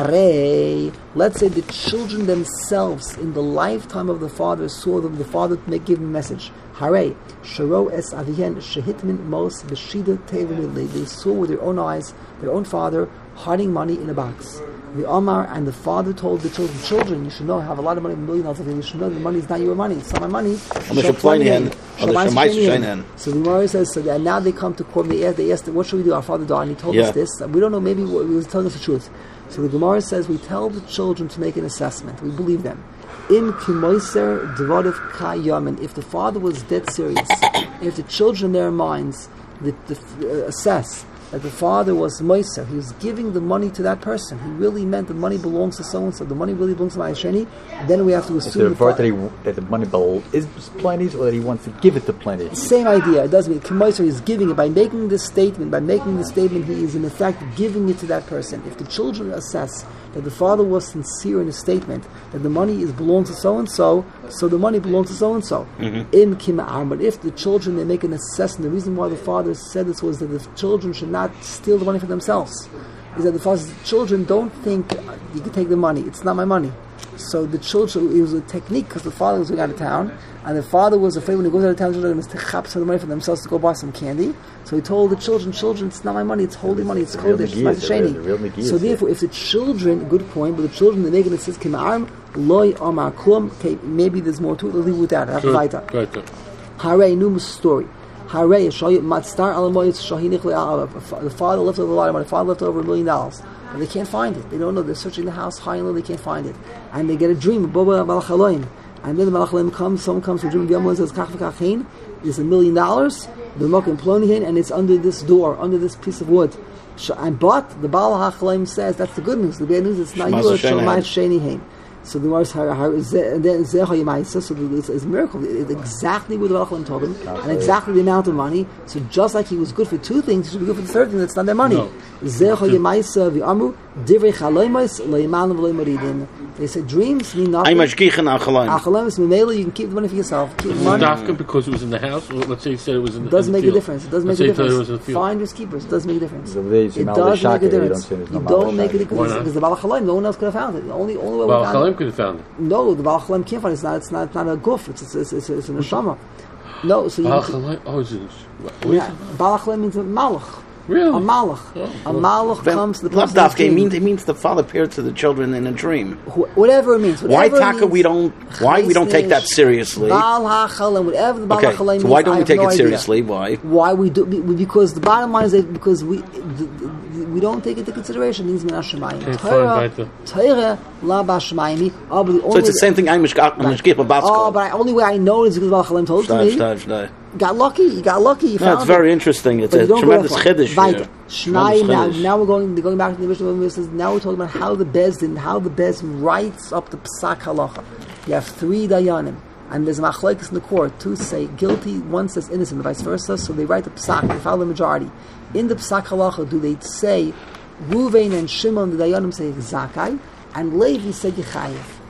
Hare, let's say the children themselves in the lifetime of the father saw them, the father may give them a message. Hare, sharo es avihen shehitmin mos b'shida tevim. They saw with their own eyes their own father hiding money in a box. The Omar and the father told the children, children, you should know, I have a lot of money, a million dollars. You should know the money is not your money. It's not my money. the Shapleinian, or the Shemaishainian. So the Gemara says, so that now they come to court, they ask, they asked, what should we do? Our father died, and he told Yeah. us this. We don't know, maybe he was telling us the truth. So the Gemara says, we tell the children to make an assessment. We believe them. Im kimoiser dvodav kayamin. If the father was dead serious, if the children in their minds the, the, uh, assess that the father was moiser, he was giving the money to that person, he really meant the money belongs to so-and-so, the money really belongs to my Sheni, then we have to Is it assume a the part fa- that, he, that the money bel- is Pliny's, or that he wants to give it to Pliny? Same idea. It doesn't mean Kimoiser is giving it by making this statement. By making this statement, he is in effect giving it to that person. If the children assess that the father was sincere in his statement that the money is belongs to so and so, so the money belongs to so and so. In Kima'ar, but if the children they make an assessment, the reason why the father said this was that the children should not steal the money for themselves. Is that the father says, children don't think you can take the money. It's not my money. So the children, it was a technique because the father was going out of town, and the father was afraid when he goes out of town, the children must chop some money for themselves to go buy some candy. So he told the children, children, it's not my money, it's holy money, it's real kodesh, it's Megiyah, my the real- the real sheni. Megiyah, So therefore, if the children, good point, but the children, they make it, it says, Kima'arm, loy amar klum, okay, maybe there's more to it, we'll leave it with that, I have to write that. Right there. Hare, new story. Hare, shoyit matstar alamoyit shahinich le'alav. The father left over a lot of money. The father left over a million dollars. And they can't find it. They don't know. They're searching the house high and low. They can't find it. And they get a dream. Boba malach haloim. And then the malach haloim comes. Someone comes to a dream. The Yom says, kach v'kach hein. There's a million dollars. The mokim ploni hein. And it's under this door, under this piece of wood. Sh- And but the Baal HaChalaim says that's the good news. The bad news is it's not Shemaz yours. Sheni Shemaz hein. Sheni hein. So the Gemara says, and then Zeh HaYemaisa, so it's, it's a miracle. It's exactly what the Balachim told him, and exactly the amount of money. So just like he was good for two things, he should be good for the third thing that's not their money. No. Zeh HaYemaisa v'amru, divrei chaloimos, le'imanu v'le'im maridin. They said dreams mean nothing. I'm Ashkichan Achalaim. Achalemus memela, you can keep the money for yourself. Keep the money. Dafka because it was in the house. Or let's say he said it was in It the doesn't in the make a field. difference. It doesn't Let's make a say he thought it was difference. in the field. Finders keepers. It doesn't make a difference. So they say It Mal does make Shaka, a you don't difference. say there's no You Mal don't make it Shaka. Why because not? because the Balachalaim, no one else could have found it. The only only way Well, we found it. Chalim could have found it. No, the Baal Chalim can't find it. It's not. It's not. It's not a goof. It's it's it's, it's, it's an neshama. No, so you. Baal Chalim. Oh, is it? What is Yeah, it? Baal Chalim means a malach. Really? A malach. A malach comes to the Not person's Dafka, it dream. means, it means the father appeared to the children in a dream. Wh- Whatever it means. Why Whatever it Taka means, we don't why we don't take that seriously? Baal HaChalim, whatever the Baal Okay, HaChalim means. so why don't I we have take no it idea. seriously? Why? Why we do? be- Because the bottom line is that because we the, the, we don't take it into consideration. It means min hashemayim. Okay, Torah, fine, right there. Torah la b'shemayim. Oh, but the So only it's the same thing I'm Ashkichan Oh, Babatsko. but the only way I know is because Baal HaChalim told it to Shtai, me. shtai, shtai. Got lucky. You got lucky. You No, found it's it. very interesting. It's But a you don't go tremendous that far. chiddush Weiter. here. Shnai, Tremendous now, chiddush. now we're going going back to the Mishnah. It says now we're talking about how the Bezdin, how the Bezdin writes up the Psak Halacha. You have three dayanim, and there's machlekes in the court. Two say guilty, one says innocent, vice versa. So they write the Psak. They follow the majority. In the Psak Halacha, do they say Ruvain and Shimon the dayanim say Zakai, and Levi said Yechayev.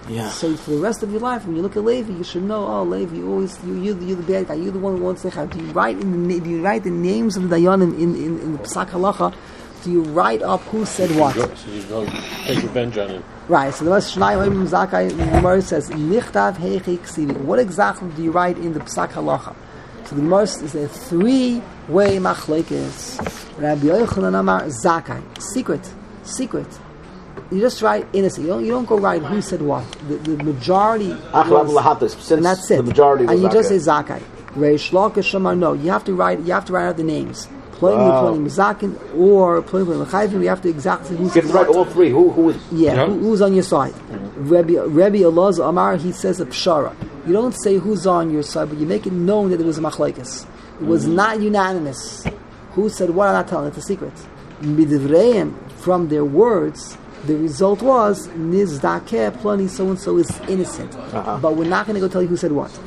Yeah. So for the rest of your life, when you look at Levi, you should know, oh, Levi, you always you you're, the- you're the bad guy. You're the one who wants to have. Do you write in the na- do you write the names of the dayanim in, in, in the Pesach Halacha? Do you write up who said what? Go- So you go take revenge on him. Right. So the most Shnai Oim Zakai the Gemara says Nichtav Heichi Ksivi. What exactly do you write in the Pesach Halacha? So the Gemara is a three-way machlokes. Rabbi Yochanan Amar Zakai. Secret. Secret. You just write innocent. You don't, you don't go write who said what. The, the majority was, Since and that's it. the majority was and you just say Zakai. Zakai. Reish Lakish Amar. No, you have to write. You have to write out the names. Ploim Wow. Ploim Zakin or Ploim Ploim Chayvim. You have to exactly who You said have to write what. all three. Who who was? Yeah, Yeah. Who, who's on your side? Rabbi Rabbi Elazar Amar, he says a pshara. You don't say who's on your side, but you make it known that it was a machlekes. It was not unanimous. Who said what? I'm not telling. It's a secret. Midivreim, from their words, the result was nizdakeh plani so and so is innocent. Uh-huh. But we're not going to go tell you who said what.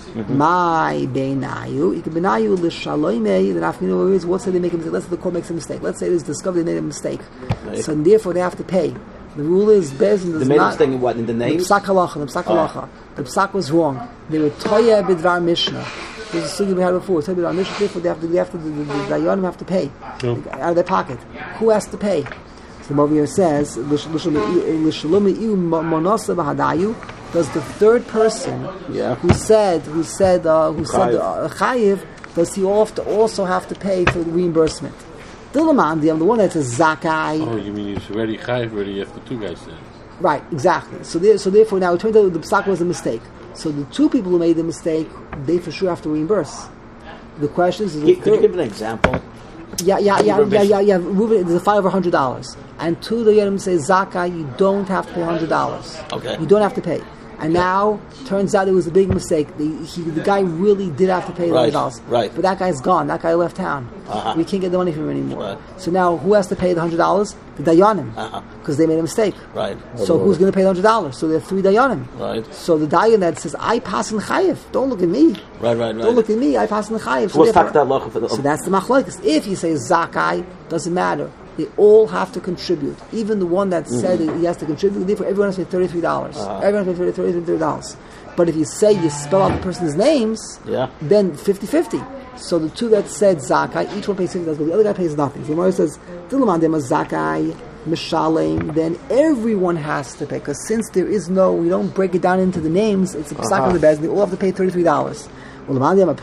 My beinayu, ik beinayu l'shaloimei. The nafkinu is what say they make a mistake. Let's say the court makes a mistake. Let's say it is discovered they made a mistake. Right. So therefore they have to pay. The rule is Bezin does They made a not. mistake in what? In the The names? psak halacha, the psak halacha. The psak was wrong. They were toya bidvar mishnah. This is a sugi we had before. Toya bidvar mishnah. Therefore, they have to. They have to. The, the, the dayanim have to pay out of their pocket. Who has to pay? So the Mavir says, "L'shalom iu monasa b'hadayu." Does the third person Yeah. who said who said uh, who said Chayiv. uh, chayiv, does he also also have to pay for the reimbursement? Dilaman, the one that says zakai. Oh, you mean he's already chayiv already after two guys said. Right, exactly. So, there, so therefore, now it turns out the psak was a mistake. So the two people who made the mistake, they for sure have to reimburse. The question is, is the Could you third- give an example? yeah, yeah, yeah, yeah, reimbursement? yeah, yeah. Reuben, there's a fine over hundred dollars, and two of the Yedim say zakai, you don't have to pay hundred dollars. Okay. You don't have to pay. And now turns out it was a big mistake. The, he, the guy really did have to pay Right, hundred dollars. right. But that guy's gone. That guy left town. Uh-huh. We can't get the money from him anymore. Right. So now who has to pay the hundred dollars? The dayanim, Uh-huh. because they made a mistake. Right. So who's going to pay the hundred dollars? So there are three dayanim. Right. So the dayan that says I pass in chayiv. Don't look at me. Right, right, right. Don't look at me. I pass in the chayiv. So, What's therefore- tak that for the? so that's the machlokes. If you say zakai, doesn't matter. They all have to contribute. Even the one that said that he has to contribute, therefore everyone has to pay thirty-three dollars. Uh-huh. Everyone has to pay thirty-three dollars. But if you say you spell out the person's names, Yeah. then fifty-fifty. So the two that said zakai, each one pays fifty dollars, but the other guy pays nothing. So the Gemara says, "Dilaman dema zakai mishalem." Then everyone has to pay, because since there is no, we don't break it down into the names. It's a psak of the bezin. They all have to pay thirty-three dollars. Well, then loy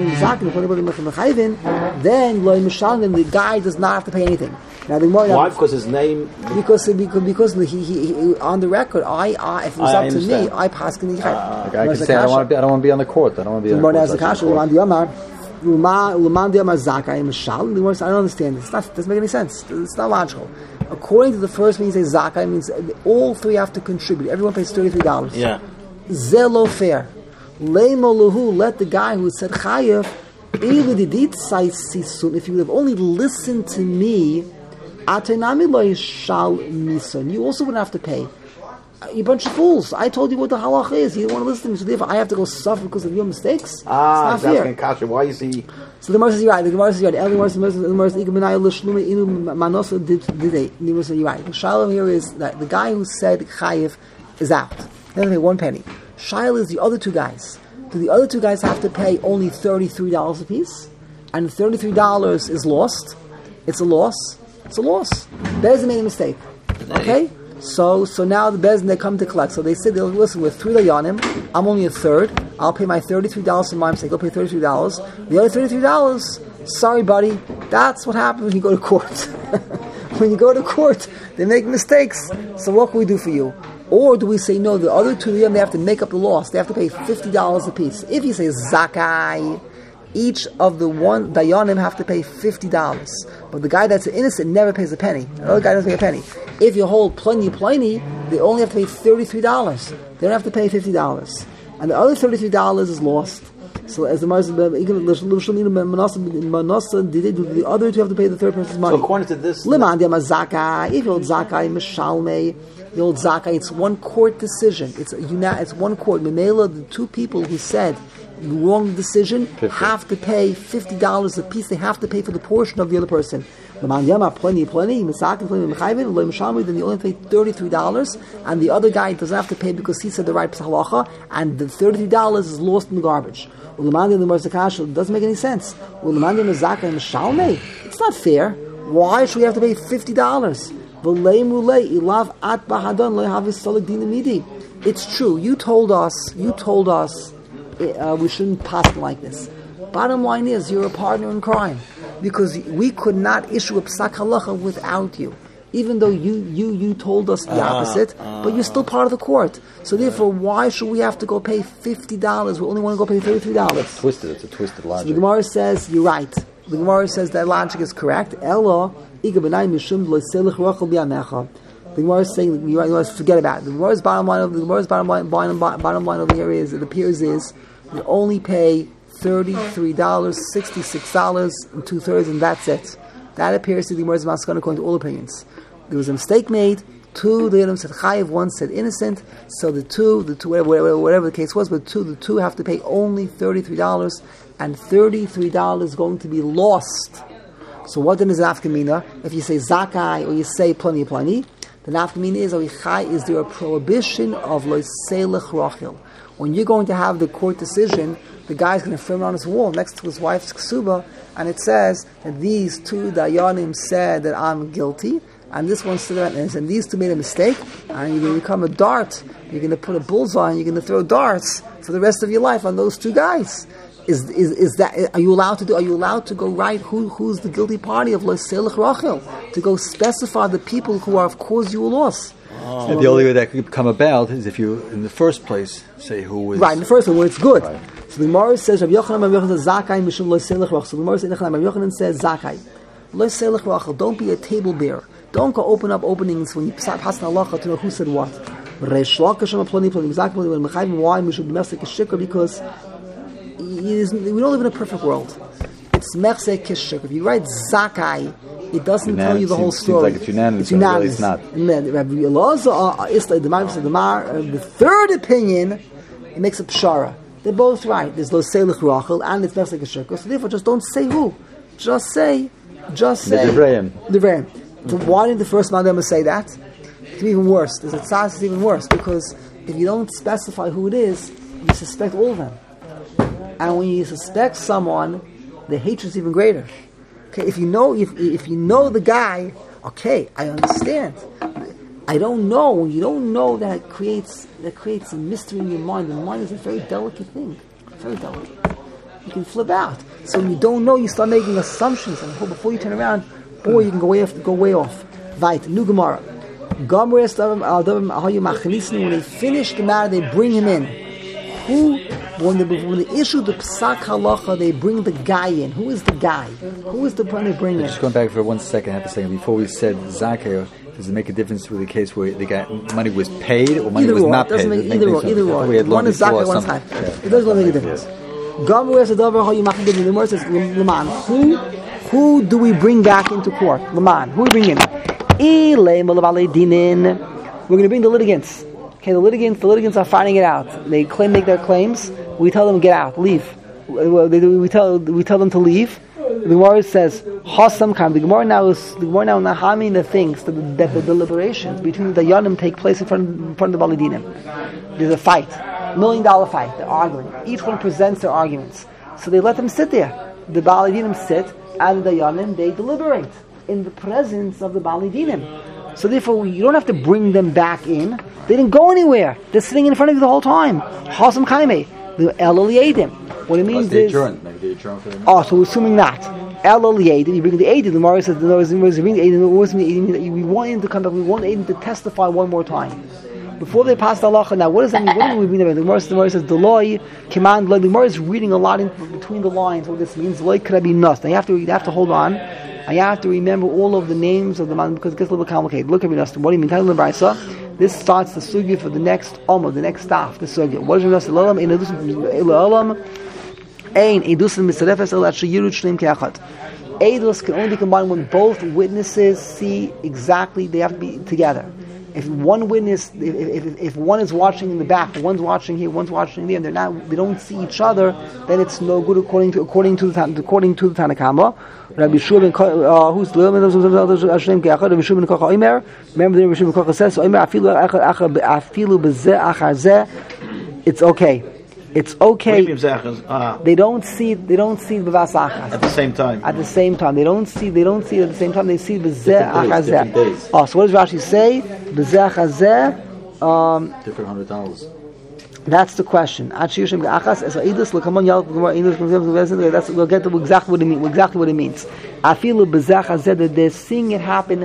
mishalem, then the guy does not have to pay anything. Now the Gemara, Why? Because his name. because because because he, he, he on the record, I, I if it was I up to me, understand. I pass the chayv. Like I can say I don't want to be. I don't want to be on the court. I don't want to be. The on Gemara the has a court. kasha. Uman diyamar, Uma uman diyamar zakai mishal. The Gemara says, I don't understand this. It's not, it doesn't make any sense. It's not logical. According to the first meaning, say zakai means all three have to contribute. Everyone pays thirty-three dollars. Yeah. Zelo fair. Leimoluhu, let the guy who said chayev. If you would have only listened to me, Atenami lo yishal mison. You also wouldn't have to pay. You bunch of fools. I told you what the halach is. You don't want to listen to me, so therefore I have to go suffer because of your mistakes. Ah, it's not fair. Kasha. Why is he? So the Gemara says you're right. The Gemara says you're right. The Gemara says the Gemara says Ikabenai l'shlumi inu manosa did did. The Gemara says you're right. The shalom here is that the guy who said chayiv is out. They have to pay one penny. Shail is the other two guys. Do the other two guys have to pay only thirty-three dollars apiece? And thirty-three dollars is lost. It's a loss. It's a loss. Bezin made a mistake. Okay? So so now the Bezin, they come to collect. So they said, listen, we're three layanim. I'm only a third. I'll pay my thirty-three dollars for my mistake. I'll pay thirty-three dollars. The other thirty-three dollars, sorry, buddy, that's what happens when you go to court. When you go to court, they make mistakes. So what can we do for you? Or do we say, no, the other two of them, they have to make up the loss. They have to pay fifty dollars apiece. If you say zakai, each of the one dayanim have to pay fifty dollars. But the guy that's innocent never pays a penny. The other guy doesn't pay a penny. If you hold plenty, plenty, they only have to pay thirty-three dollars. They don't have to pay fifty dollars. And the other thirty-three dollars is lost. So as the Marza, the other two have to pay the third person's money. So according to this, Liman diyama zakai, if you hold zakai, mishalmei, the old zakai, it's one court decision. It's a, uni- it's one court. Memela, the two people who said wrong decision, have to pay fifty dollars a piece. They have to pay for the portion of the other person. Plenty, plenty, Misakin, plenty, then you only pay thirty-three dollars, and the other guy doesn't have to pay because he said the right halacha, and the thirty dollars is lost in the garbage. It doesn't make any sense. It's not fair. Why should we have to pay fifty dollars? It's true. You told us, you told us uh, we shouldn't pass like this. Bottom line is, you're a partner in crime. Because we could not issue a psak halacha without you. Even though you, you, you told us the opposite, uh, uh, but you're still part of the court. So therefore, why should we have to go pay fifty dollars? We only want to go pay thirty-three dollars. It's twisted. It's a twisted logic. So the Gemara says, you're right. The Gemara says that logic is correct. Ella, iga b'nai mishum l'selech rochel bi'anecha. The Gemara is saying, you want to forget about it. The Gemara's bottom line, the Gemara's bottom line, bottom, bottom line over here is, it appears is, you only pay thirty-three dollars, sixty-six dollars and two thirds, and that's it. That appears to be the Gemara's Maskana according to all opinions. There was a mistake made. Two, the Yidam said chayiv, one said innocent. So the two, the two, whatever, whatever, whatever the case was, but two, the two have to pay only thirty-three dollars, and thirty-three dollars is going to be lost. So what then is an afkamina? If you say zakai or you say plani plani, the afkamina is, is there a prohibition of loiselech rachil? When you're going to have the court decision, the guy's going to frame it on his wall next to his wife's ksuba, and it says that these two dayanim said that I'm guilty, and this one stood out and said these two made a mistake, and you're going to become a dart. You're going to put a bullseye, and you're going to throw darts for the rest of your life on those two guys. Is is is that? Are you allowed to do? Are you allowed to go right? Who who's the guilty party of loselech rachel? To go specify the people who have caused you a loss. Oh. And the only way that could come about is if you, in the first place, say who was right in the first one where it's good. Right. So the Gemara says, Rabbi Yochanan, Rabbi Yochanan says zakai mishum loselech rachel. So the Gemara says, Rabbi Yochanan says zakai loselech rachel. Don't be a table bearer. Don't go open up openings when you pass an halacha to know who said what. Reish Lakish plani plani zakai plani when mechayim why mishum b'mesek shikra because we don't live in a perfect world. It's mechsek kishuk. If you write zakai, it doesn't unanimous, tell you the whole seems, story. Seems like it's unanimous. It's unanimous. It's not. Rabbi Elazar, the third opinion, it makes a pshara. They're both right. There's lo selech rachel and it's mechsek kishuk. So therefore, just don't say who. Just say, just say the Devrayim. The Devrayim. So why didn't the first Mandama say that? It's even worse. There's a tzaz is even worse because if you don't specify who it is, you suspect all of them. And when you suspect someone, the hatred is even greater. Okay, if you know if if you know the guy, okay, I understand. I don't know. When you don't know, that creates that creates a mystery in your mind. The mind is a very delicate thing, very delicate. You can flip out. So when you don't know, you start making assumptions, and before you turn around, boy, you can go way off. Go way off. Right, new Gemara. When they finish the matter, they bring him in. Who? When they, when they issue the psak halacha, they bring the guy in. Who is the guy? Who is the one they bring in? Just going back for one second, I have to say, before we said zakeh, does it make a difference with the case where the guy, money was paid or money either was or, not it doesn't paid? Make, either or, either or. One is zakeh, one's high. It doesn't make a difference. Who, who do we bring back into court? Laman. Who do we bring in? We're going to bring the litigants. Okay, the litigants, the litigants are fighting it out. They claim, make their claims. We tell them get out, leave. We tell, we tell them to leave. The Gemara says Hasam Kam. The Gemara now is the Gemara now Nahamina thinks that the, that the deliberations between the Yanim take place in front, in front of the Balidinim. There's a fight, million dollar fight. They're arguing. Each one presents their arguments. So they let them sit there. The Balidinim sit, and the Yanim they deliberate in the presence of the Balidinim. So therefore, you don't have to bring them back in. They didn't go anywhere. They're sitting in front of you the whole time. Hasam Kaime. The El Eliadim. What it means they is... adjourn. Maybe they adjourn for the night. Oh, so we're assuming that. El Eliadim, you bring the Eidim. The Gemara says, the Gemara says, bring the Eidim. We want him to come back. We want Eidim to testify one more time. Before they pass the halacha, now what does that mean? What do we bring them in? The Gemara says, the Gemara says, the Loi, command, the Gemara is reading a lot in between the lines. What this means, Loi Krabi Nas. Now you have to, you have to hold on. I have to remember all of the names of the man because it gets a little bit complicated. Look at me, What do you mean? This starts the sugya for the next Omer, the next staff, the sugya. What is it? Eidos can only be combined when both witnesses see exactly, they have to be together. If one witness, if, if, if one is watching in the back, one's watching here, one's watching there, and they're not, they don't see each other, then it's no good according to according to the according to the Tanna Kama. Rabbi Shua ben uh, who's remember the Rabbi Shua ben Kocha Omer. Remember the Rabbi Shua ben Kocha says, "Omer afilu afilu afilu bezeh achar zeh." It's okay. It's okay. Uh, They don't see. They don't see b'vas achas at the same time. at the same time. They don't see. They don't see it at the same time. They see b'zeh Different days, achar different zeh. days. Oh, so what does Rashi say? B'zeh achar zeh. Um, Different hundred dollars. That's the question. That's we'll get to exactly what it means. Exactly what it means. I feel that they're seeing it happen.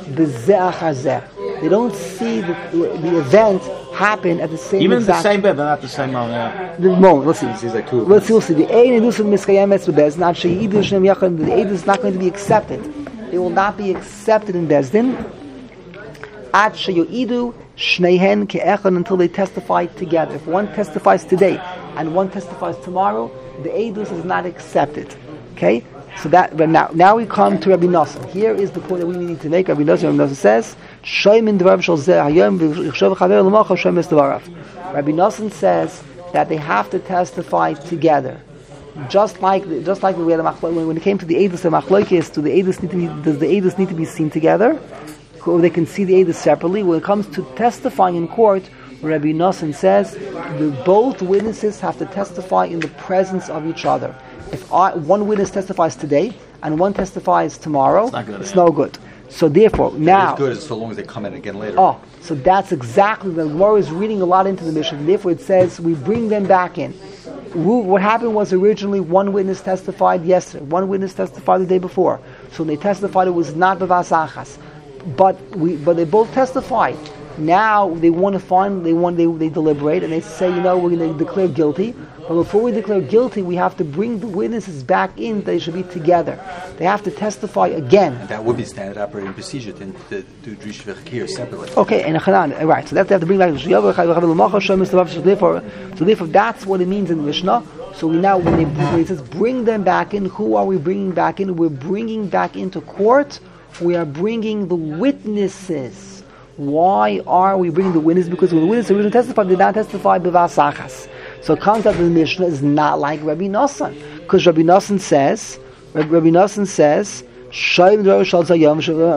They don't see the, the event happen at the same. Even in the exact same bed, but not the same moment. Yeah. the moment. Let's see. Seems like two of Let's see. We'll see. The ein edus miskayemes bebezdin. Not sheyidu shem yachad. The edus is not going to be accepted. It will not be accepted in bezdin. At sheyidu shneihen ke'echad until they testify together. If one testifies today and one testifies tomorrow, the edus is not accepted. Okay. So that, but now, now we come to Rabbi Nosson. Here is the point that we need to make. Rabbi Nosson, Rabbi Nosson says, "Shoymin dvarav shel zeh hayom v'chshav chaver l'machav shoymis dvarav." Rabbi Nosson says that they have to testify together, just like just like we had a machlokes when it came to the edus, the machlokes, do the edus need to be, does the edus need to be seen together, or they can see the edus separately? When it comes to testifying in court, Rabbi Nosson says the both witnesses have to testify in the presence of each other. If I, one witness testifies today and one testifies tomorrow, It's not good. it's no good. So therefore, now... It's good so long as they come in again later. Oh, so that's exactly... The Gemara is reading a lot into the Mishnah. Therefore it says, we bring them back in. Who, what happened was originally one witness testified yesterday. One witness testified the day before. So when they testified, it was not b'vas achas. But, we, but they both testified. Now they want to find, they want, they, they deliberate, and they say, you know, we're going to declare guilty. But before we declare guilty, we have to bring the witnesses back in. They should be together. They have to testify again. And that would be standard operating procedure to, to do Drush v'Chakir separately. Okay, and Chanan, right? So that they have to bring back. Therefore, so therefore, that's what it means in the Mishnah. So we now, when, they, when it says bring them back in, who are we bringing back in? We're bringing back into court. We are bringing the witnesses. Why are we bringing the witnesses? Because when the witnesses originally testified, they did not testify b'vas achas. So it comes out that the Mishnah is not like Rabbi Nosson, because Rabbi Nosson says, Rabbi Nosson says, I'm sorry,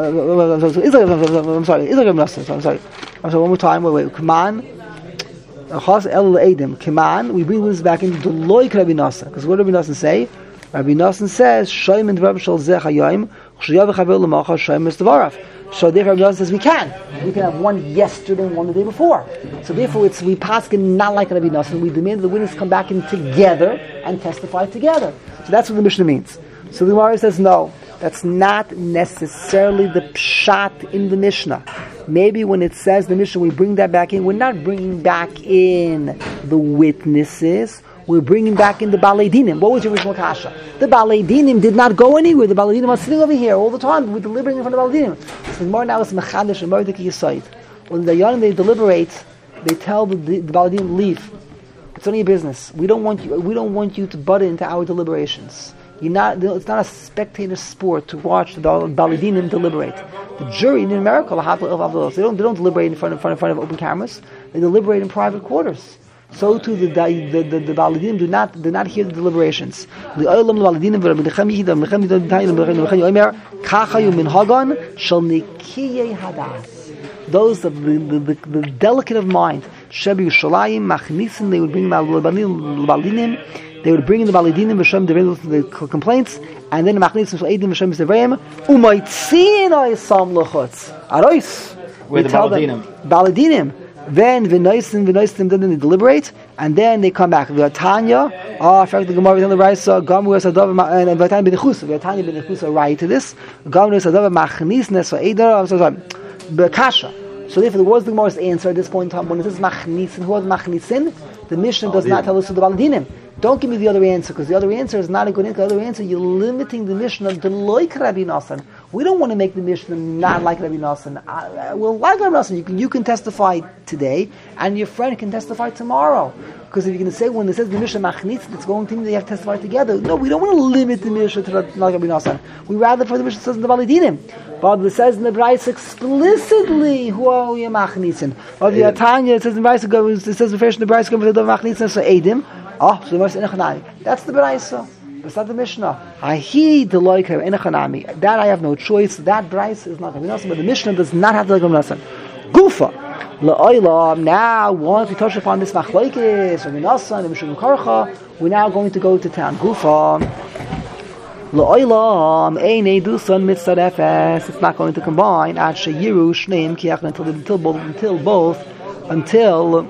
I'm sorry, I'm sorry, I'm sorry, I'm sorry, one more time, wait, wait, come on, come on, we bring this back into the loik Rabbi Nosson, because what did Rabbi Nosson say? Rabbi Nosson says, so therefore Rabbi Nosson says we can. We can have one yesterday and one the day before. So therefore it's we paskin not like Rabbi Nosson. We demand the witnesses come back in together and testify together. So that's what the Mishnah means. So the Gemara says no, that's not necessarily the pshat in the Mishnah. Maybe when it says the Mishnah we bring that back in, we're not bringing back in the witnesses. We're bringing back in the Balei Dinim. What was your original kasha? The Balei Dinim did not go anywhere. The Balei Dinim are sitting over here all the time. We're deliberating in front of the Balei Dinim. So the more now is Mechadish and Mordecai Yisayid. When the Yonim they deliberate, they tell the, the, the Balei Dinim leave. It's none of your business. We don't want you. We don't want you to butt into our deliberations. You're not. It's not a spectator sport to watch the Balei Dinim deliberate. The jury in America, they don't. They don't deliberate in front of, in front of open cameras. They deliberate in private quarters. So too the the the, the Balei Dinim do not do not hear the deliberations. Those of the, the, the, the delicate of mind, Shebi Yushalayim Machnisin, they would bring Balei Dinim. They would bring in the Balei Dinim v'shem the complaints, and then Machnisin Eidim v'shem Zevreim Umaitzin Oisam Lochutz Arois. Where the Balei Dinim. Balei Dinim. Then v'noisim v'noisim, then they deliberate, and then they come back. V'atanya, ah, in fact, the Gemara within the Raisa, Gamu Esadav, and V'atanya b'nechusa, V'atanya b'nechusa, right to this. Gamu Esadav, Machnis Nesva Eider. I'm sorry, B'kasha. So therefore, what was the Gemara's answer at this point in time? When it says Machnisin, who was Machnisin? The Mishnah does not tell us who the Balei Dinim. Don't give me the other answer, because the other answer is not a good answer. The other answer, you're limiting the Mishnah to like Rabbi Nosson. We don't want to make the Mishnah not like Rabbi Nosson. Uh, well, like Rabbi Nosson, you can, you can testify today, and your friend can testify tomorrow. Because if you're going to say when it says the Mishnah Machnitz, it's going to mean they have to testify together. No, we don't want to limit the Mishnah to the Nagab Binasan. We rather for the Mishnah says in the Validinim. But it says in the Brais explicitly who are you Machnitzin. Of the Tanya, it says in the Brais, it says the first in the Brais comes with the Machnitzin, so Eidim. Oh, so the Mishnah Enochanami. That's the Brais. It's not the Mishnah. I heed the loika Enochanami. That I have no choice. That Brais is not Nagab Binasan, but the Mishnah does not have the Nagab Binasan. Gufa. La'olam, now once we touch upon this machlokes or minasan and mishum karcha, we're now going to go to town. Gufa. La'olam, ein edusan mitzarefes. It's not going to combine. Ad sheyiru shneim kiach until until both until both until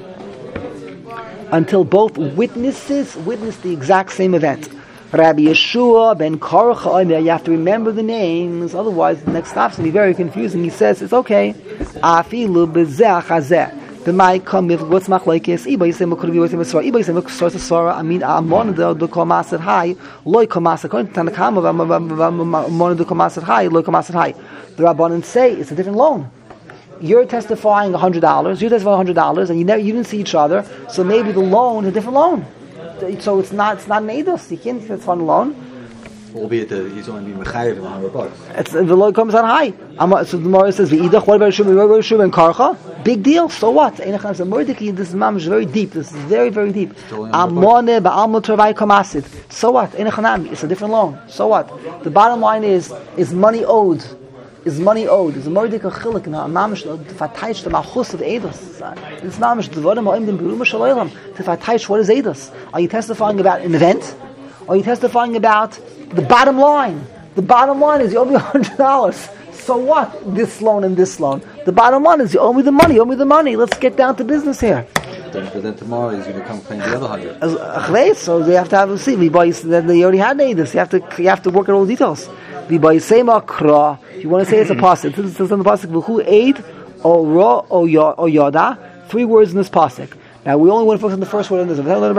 until both witnesses witness the exact same event. Rabbi Yeshua ben Karcha, you have to remember the names, otherwise the next stop's going to be very confusing. He says, it's okay. Afilu bezeh chazeh. The might come with what's machlokes. Iba yisem could be what's Sarah. Iba yisem source Sarah. I mean, amon the the komasat high, loy komasat. According to Tanakama, amon the komasat high, loy komasat high. The Rabbanan say it's a different loan. You're testifying a hundred dollars. You're testifying a hundred dollars, and you never you didn't see each other. So maybe the loan is a different loan. So it's not it's not an eidos. You can't it's on loan. Albeit that he's only being mechayev a hundred bucks. It's the loan comes on high. So the Gemara says v'idach. What about Shub and Karcha? Big deal. So what? This is mamish very deep. This is very very deep. Amone ba'almut travay kamasid. So what? It's a different loan. So what? The bottom line is is money owed. Is money owed? Is a murdik a chilik now? A mamish to fataish the malchus of eidos. It's mamish the vodem oim dem beruma shaloylam to fataish what is eidos. Are you testifying about an event? Are you testifying about the bottom line? The bottom line is you owe me a hundred dollars. So what? This loan and this loan. The bottom line is you owe me the money. You owe me the money. Let's get down to business here. Then, but then tomorrow he's going to come claim the other hundred. As, so they have to have a see. They already had eidos. You have to you have to work out all the details. You want to say it's a pasuk. This is on the pasuk. V'hu eid or ra or yada. Three words in this pasuk. Now we only want to focus on the first word in this.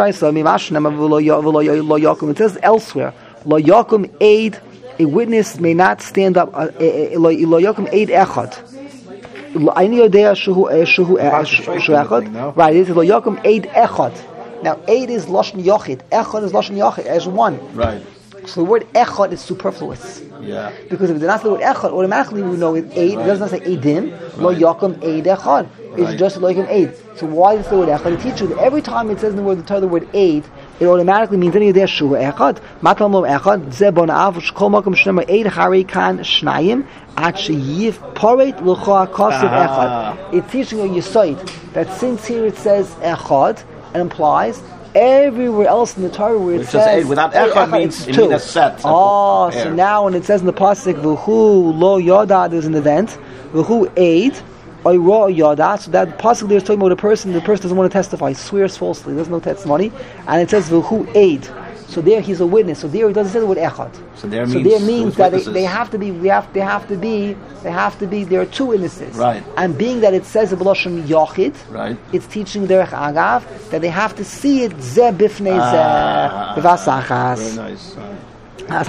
It says elsewhere, lo yakum eid. A witness may not stand up. Lo yakum eid echad. Aini yodea shehu shehu echad. Right. It is lo yakum eid echad. Now eid is lashon yochid. Echad is lashon yochid as one. Right. So the word echad is superfluous. Yeah. Because if it did not say the word echad, automatically we know it aid. Right. It does not say eidim. Right. Lo yakum eid echad. It's right. Just lo yakum eid. So why does it say the word echad? It teaches you that every time it says in the word the term the word aid, it automatically means any there shu echad. Matam lo echad. Ze bon av shkol makom shnema eid hari kan shnayim at sheyiv paret l'cha kasev echad. It's teaching you yisoid that since here it says echad, it implies everywhere else in the Torah where it, it says eight, without echad means it means a set. Oh, so now when it says in the pasuk v'hu lo yoda, there's an event v'hu eid or ra yoda. So that pasuk there is talking about a person. The person doesn't want to testify, swears falsely. There's no testimony, and it says v'hu eid. So there he's a witness. So there it doesn't say the word echad. So there so means, there means that they, they have to be. We have. They have to be. They have to be. There are two witnesses. Right. And being that it says a b'lashon yochid, right. It's teaching derech agav that they have to see it ze bifnei ze b'vasachas. Very nice. As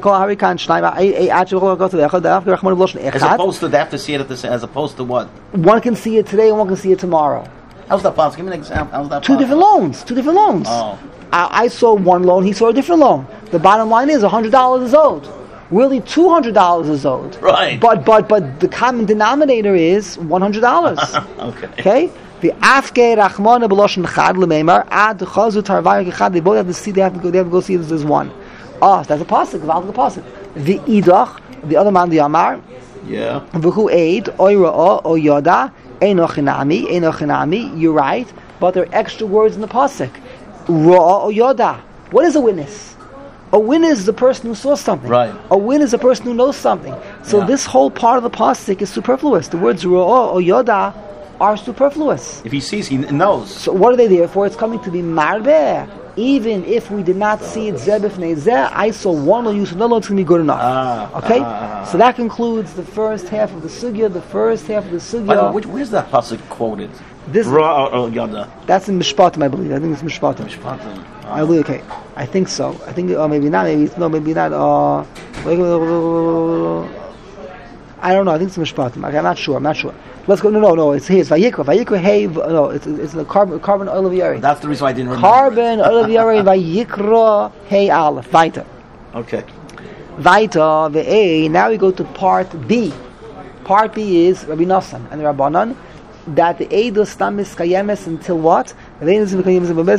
opposed to they have to see it at the same, as opposed to what? One can see it today and one can see it tomorrow. How's that possible? Give me an example. How's that Two possible? different loans. Two different loans. Oh. I, I saw one loan, he saw a different loan. The bottom line is one hundred dollars is owed. Really, two hundred dollars is owed. Right. But but but the common denominator is one hundred dollars. Okay. Okay? The afke rachmana b'loshen chad l'meimar ad chazu tarvayik chad. They both have to see. They have to go. They have to go see if there's one. Oh, that's a pasuk. Valid the pasuk. The idach, the other man, the amar. Yeah. V'hu eid oira o yoda enochinami enochinami. You're right, but there are extra words in the pasuk. Ra or yoda. What is a witness? A witness is the person who saw something. Right. A witness is a person who knows something. So yeah. This whole part of the pasuk is superfluous. The words ra or yoda are superfluous. If he sees, he knows. So what are they there for? It's coming to be marbeh. Even if we did not see it zebifnei zeh, I saw one or you saw another, it's going to be good enough. Ah, okay? Ah, so that concludes the first half of the sugya. The first half of the sugya. Which, where's that pasuk quoted? This Ra or Yoda. That's in Mishpatim, I believe. I think it's Mishpatim. Mishpatim. Ah. I believe. Okay, I think so. I think, or uh, maybe not. Maybe no, maybe not. Uh, I don't know. I think it's Mishpatim. Okay, I'm not sure. I'm not sure. Let's go. No, no, no. It's here. It's Vayikra. Vayikra. Hey, no. It's it's the carbon carbon oil of Yari. That's the reason why I didn't remember. Carbon oil of Yari. Vayikra. Hey Aleph. Weiter. Okay. Weiter. Ve'ei. Now we go to part B. Part B is Rabbi Nosson and Rabbanan that the Eidos Stam is Kayemes until what? They have to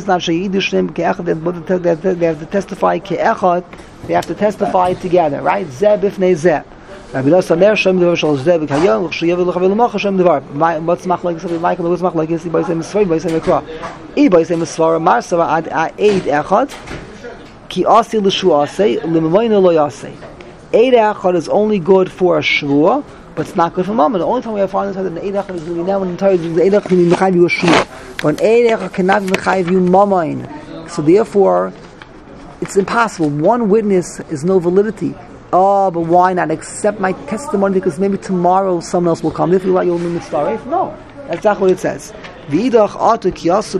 testify Ke'echad. They have to testify together, right? Zeh b'fnei zeh. Rabbi Nosson Mer Shem Devar Shal Zeh b'Kayom Chshiyev L'Chavel L'Mach Shem Devar. What's mach like? Michael, what's mach like? Is by saying Misvay, by saying Mikra. I by saying Misvara Marsava ad Eid Echad. Ki Asi L'Shu Asei L'Memayna Lo Yasei. Eid Echad is only good for a Shvua, but it's not good for Mammon. The only time we have found that an Eid Echad is going to be now when the entire the Eid Echad can be Mechayiv you a Shvua. But an Eid Echad cannot be Mechayiv you Mammon. So therefore, it's impossible. One witness is no validity. Oh, but why not accept my testimony because maybe tomorrow someone else will come. If you like, you'll be mitzvah. No, that's exactly what it says. The other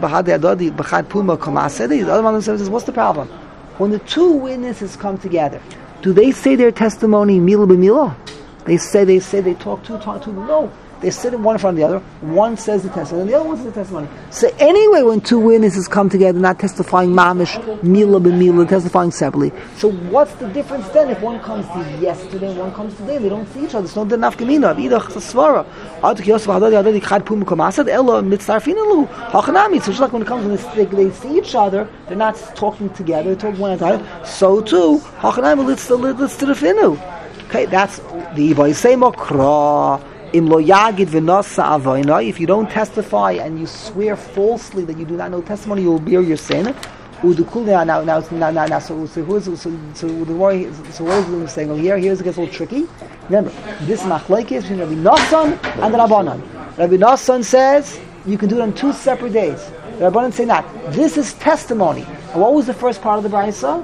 one says, what's the problem? When the two witnesses come together, do they say their testimony mila b'mila? They say they say they talk two talk two. No, they sit in one in front of the other. One says the testimony, and the other one says the testimony. So anyway, when two witnesses come together, not testifying mamish mila b'mila, testifying separately. So what's the difference then if one comes to yesterday and one comes today? They don't see each other. It's no nafkamina. Either chasvara. Atuk yosef hadadi hadadi chad pum kamasad ella mitzarfin elu hachanami. So just like when it comes when they, they see each other, they're not talking together. They're talking one at a time. So too hachanami let's let's to the finu. Okay, that's the Ivaisei Mokra. Im lo yagid v'nasa avoina. If you don't testify and you swear falsely that you do not know testimony, you will bear your sin. Udukul now now now now now. So so who is so so the worry so what is it saying? Oh, here here's it gets a little tricky. Remember, this machlokes between Rabbi Nosson and Rabbanan. Rabbi Nosson says you can do it on two separate days. The Rabbanan say not. This is testimony. And what was the first part of the brayso?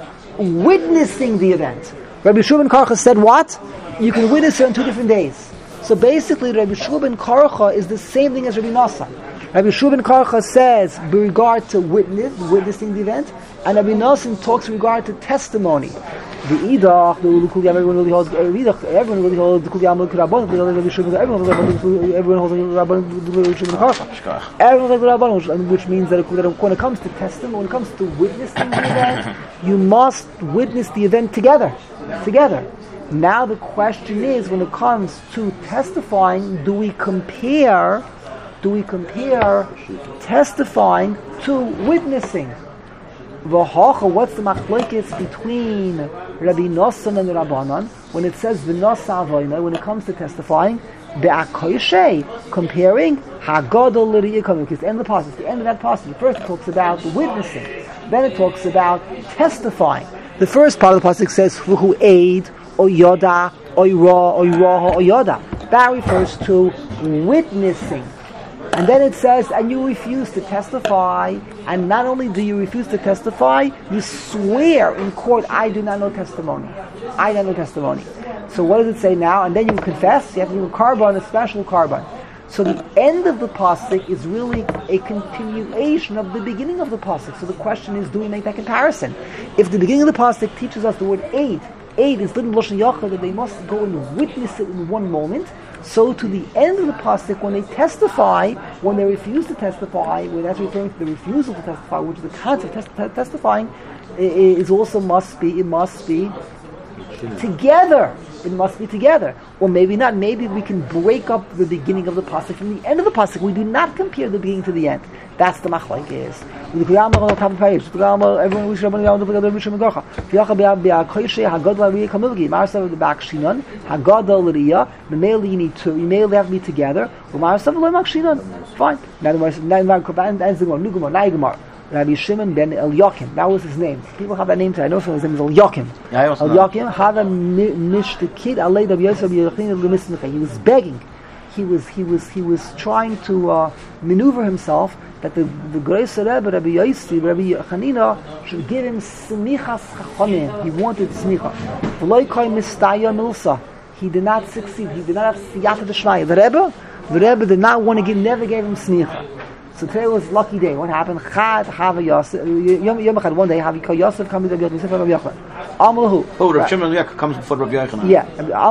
Witnessing the event. Rabbi Shua ben Karcha said what? You can witness it on two different days. So basically, Rabbi Shua ben Karcha is the same thing as Rabbi Nosson. Rabbi Shua ben Karcha says with regard to witness, witnessing the event, and Rabbi Nosson talks with regard to testimony. The Idach, the Ulukul Yam, everyone really holds. Idach, everyone really holds the Kul Yam Rabban. Rabbi Shua, everyone holds everyone holds Rabban. Rabbi Shua ben Karcha. Everyone holds Rabban, which means that when it comes to testimony, when it comes to witnessing the event, you must witness the event together. Together. Now the question is, when it comes to testifying, do we compare? Do we compare testifying to witnessing? V'hacha, what's the machlokes between Rabbi Nosson and Rabbanan when it says v'nosa avoina? When it comes to testifying, be'akoyshe, comparing hagadol l'riyah, because the end of the passage, the end of that passage, first it talks about witnessing, then it talks about testifying. The first part of the pasuk says who aid or yoda or ra or raha or yoda. That refers to witnessing. And then it says, and you refuse to testify, and not only do you refuse to testify, you swear in court, I do not know testimony. I don't know testimony. So what does it say now? And then you confess, you have to do a carbon, a special carbon. So the end of the pasuk is really a continuation of the beginning of the pasuk. So the question is, do we make that comparison? If the beginning of the pasuk teaches us the word aid, aid is little Lashon Yachad, that they must go and witness it in one moment, so to the end of the pasuk, when they testify, when they refuse to testify, when that's referring to the refusal to testify, which is the concept of tes- testifying, is also must be, it must be together. It must be together. Or maybe not. Maybe we can break up the beginning of the pasuk from the end of the pasuk. We do not compare the beginning to the end. That's the machlokes. Everyone on the top of the page. Everyone we should have on the together. We should have gone. Fiach be'ab be'akoyshe hagadol l'riyah kamilgi. Marasav the bakshinon hagadol l'riyah. The male you need to. You male have to be together. Marasav lo makshinon. Fine. Now the now the and and the new gemara. Now gemara. Rabbi Shimon ben Eliakim. That was his name. People have that name today. I know his name is Eliakim. Yeah, I also Eliakim had a mishtakid alei Rabbi Yosef Yechinin l'misnechei. He was begging. He was he was he was trying to uh, maneuver himself that the the Greis Rebbe Rabbi Yosef Rabbi Chanina should give him smichas chachamim. He wanted smicha. V'lo kai mistaya milsa. He did not succeed. He did not have siyata d'shmaya. The Rebbe, the Rebbe did not want to give. Never gave him smicha. So today was a lucky day. What happened? Chad Hava Yosef. Yom Yom Echad. One day, Havi Yosef come to Rabbi Yosef Rabbi Yochanan. Amalahu. Oh, Rav Shimon yeah, comes before Rav Yochanan. Yeah.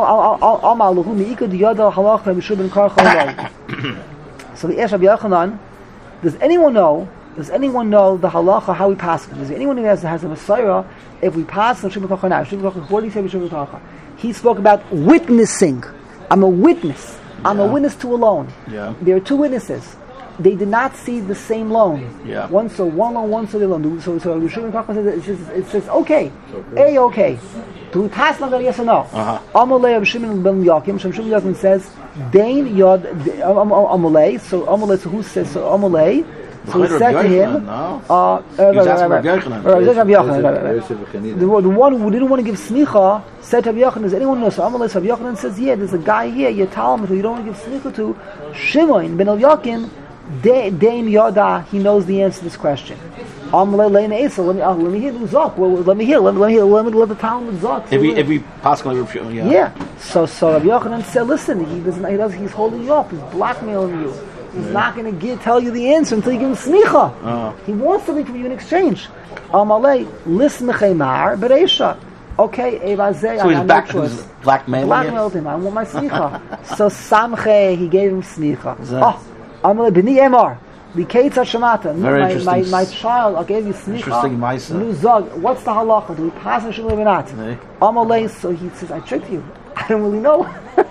Amalahu miika diyada halacha b'shubin karcha. So we ask Rabbi Yochanan, does anyone know? Does anyone know the halacha how we pass? Does anyone who has, has a Messiah? If we pass on Shubin karcha now, Shubin karcha. What do you say Shubin karcha? He spoke about witnessing. I'm a witness. I'm Yeah. a witness to a loan. Yeah. There are two witnesses. They did not see the same loan. Yeah. One saw one loan, one saw the loan. So, so Shubin karcha says it says, it says okay, a okay. Do we pass on that? Yes or no? Uh-huh. Amalei of Shimon ben Yakim. Shimon ben Yakim says Dain Yod Amalei. So Amalei. So who says so Amalei? So he Rav said to him, Yochanan, no? uh, uh, He was asking right, Rav right, Yochanan. right, right, Rav Yochanan, right, right, right. Yosef Chanina. The, the one who didn't want to give smicha said to Rav Yochanan, does anyone know? So Amalei Rav Yochanan says, yeah, there's a guy here, your Talmud, who you don't want to give smicha to, Shimon ben Yakim. Dain Yoda, he knows the answer to this question. Amalei Leina Esa. Let me uh, let me hear the Zok. Well, let me hear. Let me let me hear. Let me let the Talmud Zok. If we if we pass on Rav Shimon, yeah. Yeah. So so Rav Yochanan said, listen, he doesn't. He does. He's holding you up. He's blackmailing you. He's yeah. not going to tell you the answer until you give him smicha. Uh. He wants something from you in exchange. Amalei lismechemar bereisha. Okay, Evazeh. So he's I back. no He's blackmailing blackmailed him. I want my smicha. So Samche, he gave him smicha. Zeh. Oh, Amalei b'ni emar. The Ketzat Shemata. Very my, my, interesting. my child, I gave you smicha. Interesting ma'isa. Nu zog. What's the halacha? Do we pass on Shimon or not? Amalei. So he says, I tricked you. I don't really know.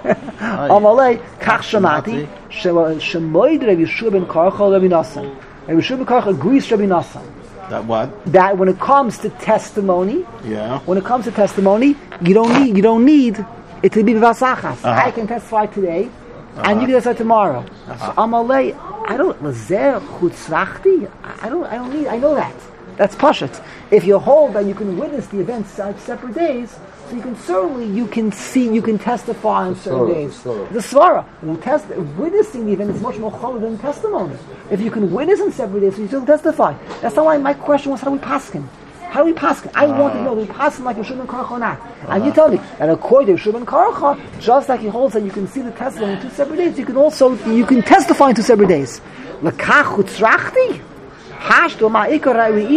Amalei kach shemati shemoid Rabbi Yeshua ben Karcha Rabbi Nassan. Rabbi Yeshua ben Karcha agrees Rabbi Nassan That what? that when it comes to testimony, Yeah. when it comes to testimony, you don't need you don't need it to be v'asachas. Uh-huh. I can testify today, and you can testify tomorrow. So Amalei, I don't lazer chutzrachti. I don't. I don't need. I know that. That's pashut. If you hold that you can witness the events on separate days, so you can certainly you can see you can testify on certain svara, days. the svara. The svara, well, test, witnessing the event is much more choler than testimony. If you can witness in separate days, so you still testify. That's not why my question was, how do we paskin? How do we paskin? I want to know, do we paskin like Yeshua ben Karcha or not? And you tell me that according to Yeshua ben Karcha, just like he holds that you can see the testimony in two separate days, you can also you can testify in two separate days. Lekach utzrachti. You don't need to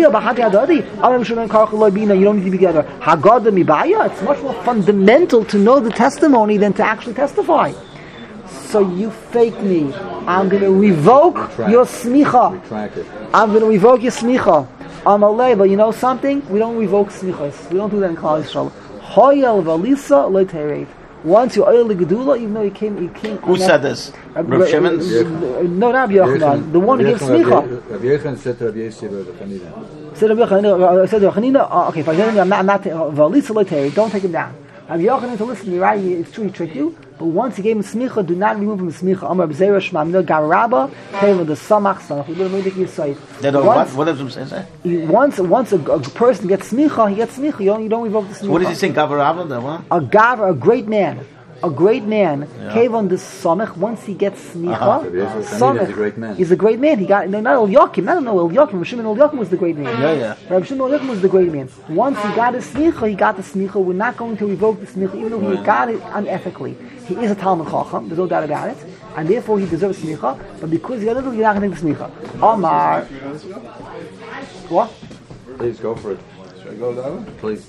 be together. It's much more fundamental to know the testimony than to actually testify. So you fake me. I'm going to revoke Retract. your smicha. Retract it. I'm going to revoke your smicha. I'm a label. You know something? We don't revoke smichas. We don't do that in Klal Yisrael. Hoyel v'lisa lo tereit. Once you oil the gedula, even though you came, you came. Who said this? Rav Shimon? No, not Rabbi Yochanan. The one who gave smicha. Rabbi Yochanan said to Rabbi Yosef Rabbi Chanina. Said Rabbi Yochanan. Said Rabbi Chanina. Okay, fine. I'm not. I'm not. V'lisa lo tereit. Don't take him down. Rabbi Yochanan to listen. You're right. It's true. He tricked you. But once he gave him smicha, do not remove him smicha. Amar b'zeira shma mina garabba came with the samach samach. We don't make it say. What? What does it say? Once, once a, a person gets smicha, he gets smicha. You don't, you don't revoke the smicha. So what does he say? Gavarava? That what? A gaver, a great man, a great man Yeah. came on the samach. Once he gets smicha, Uh-huh. Rabbi Yosef Chanina samach, is a great man. he's a great man. He got no, not El Yakim. I don't know El Yakim. Rabbi Shimon El Yakim was the great man. Yeah, yeah. Rabbi Shimon El Yakim was the great man. Once he got his smicha, he got the smicha. We're not going to revoke the smicha, even though he got it unethically. He is a Talmud Chacham, there's no doubt about it, and therefore he deserves smicha, but because he got it, you're not going to take the smicha. Omar. What? Please go for it. Should I go that way? Please.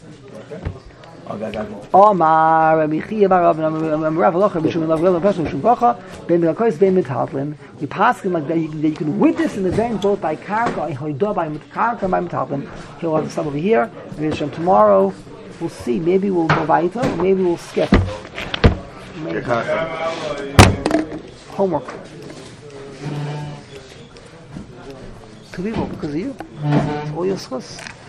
Omar, Rabbi Chia bar Rav, Rav Aloch, Rabbi Shimon Rav Rav Rav Shimon Bracha, Ben Melakos, Ben Metaltlin. We pass him like that you, that you can witness in the event both by Karka, and Hoidah, by Karka, and by Metaltlin. He'll have some over here, and tomorrow we'll see. Maybe we'll go weiter, maybe we'll skip. Maybe. Homework. Two people because of you. It's all your source.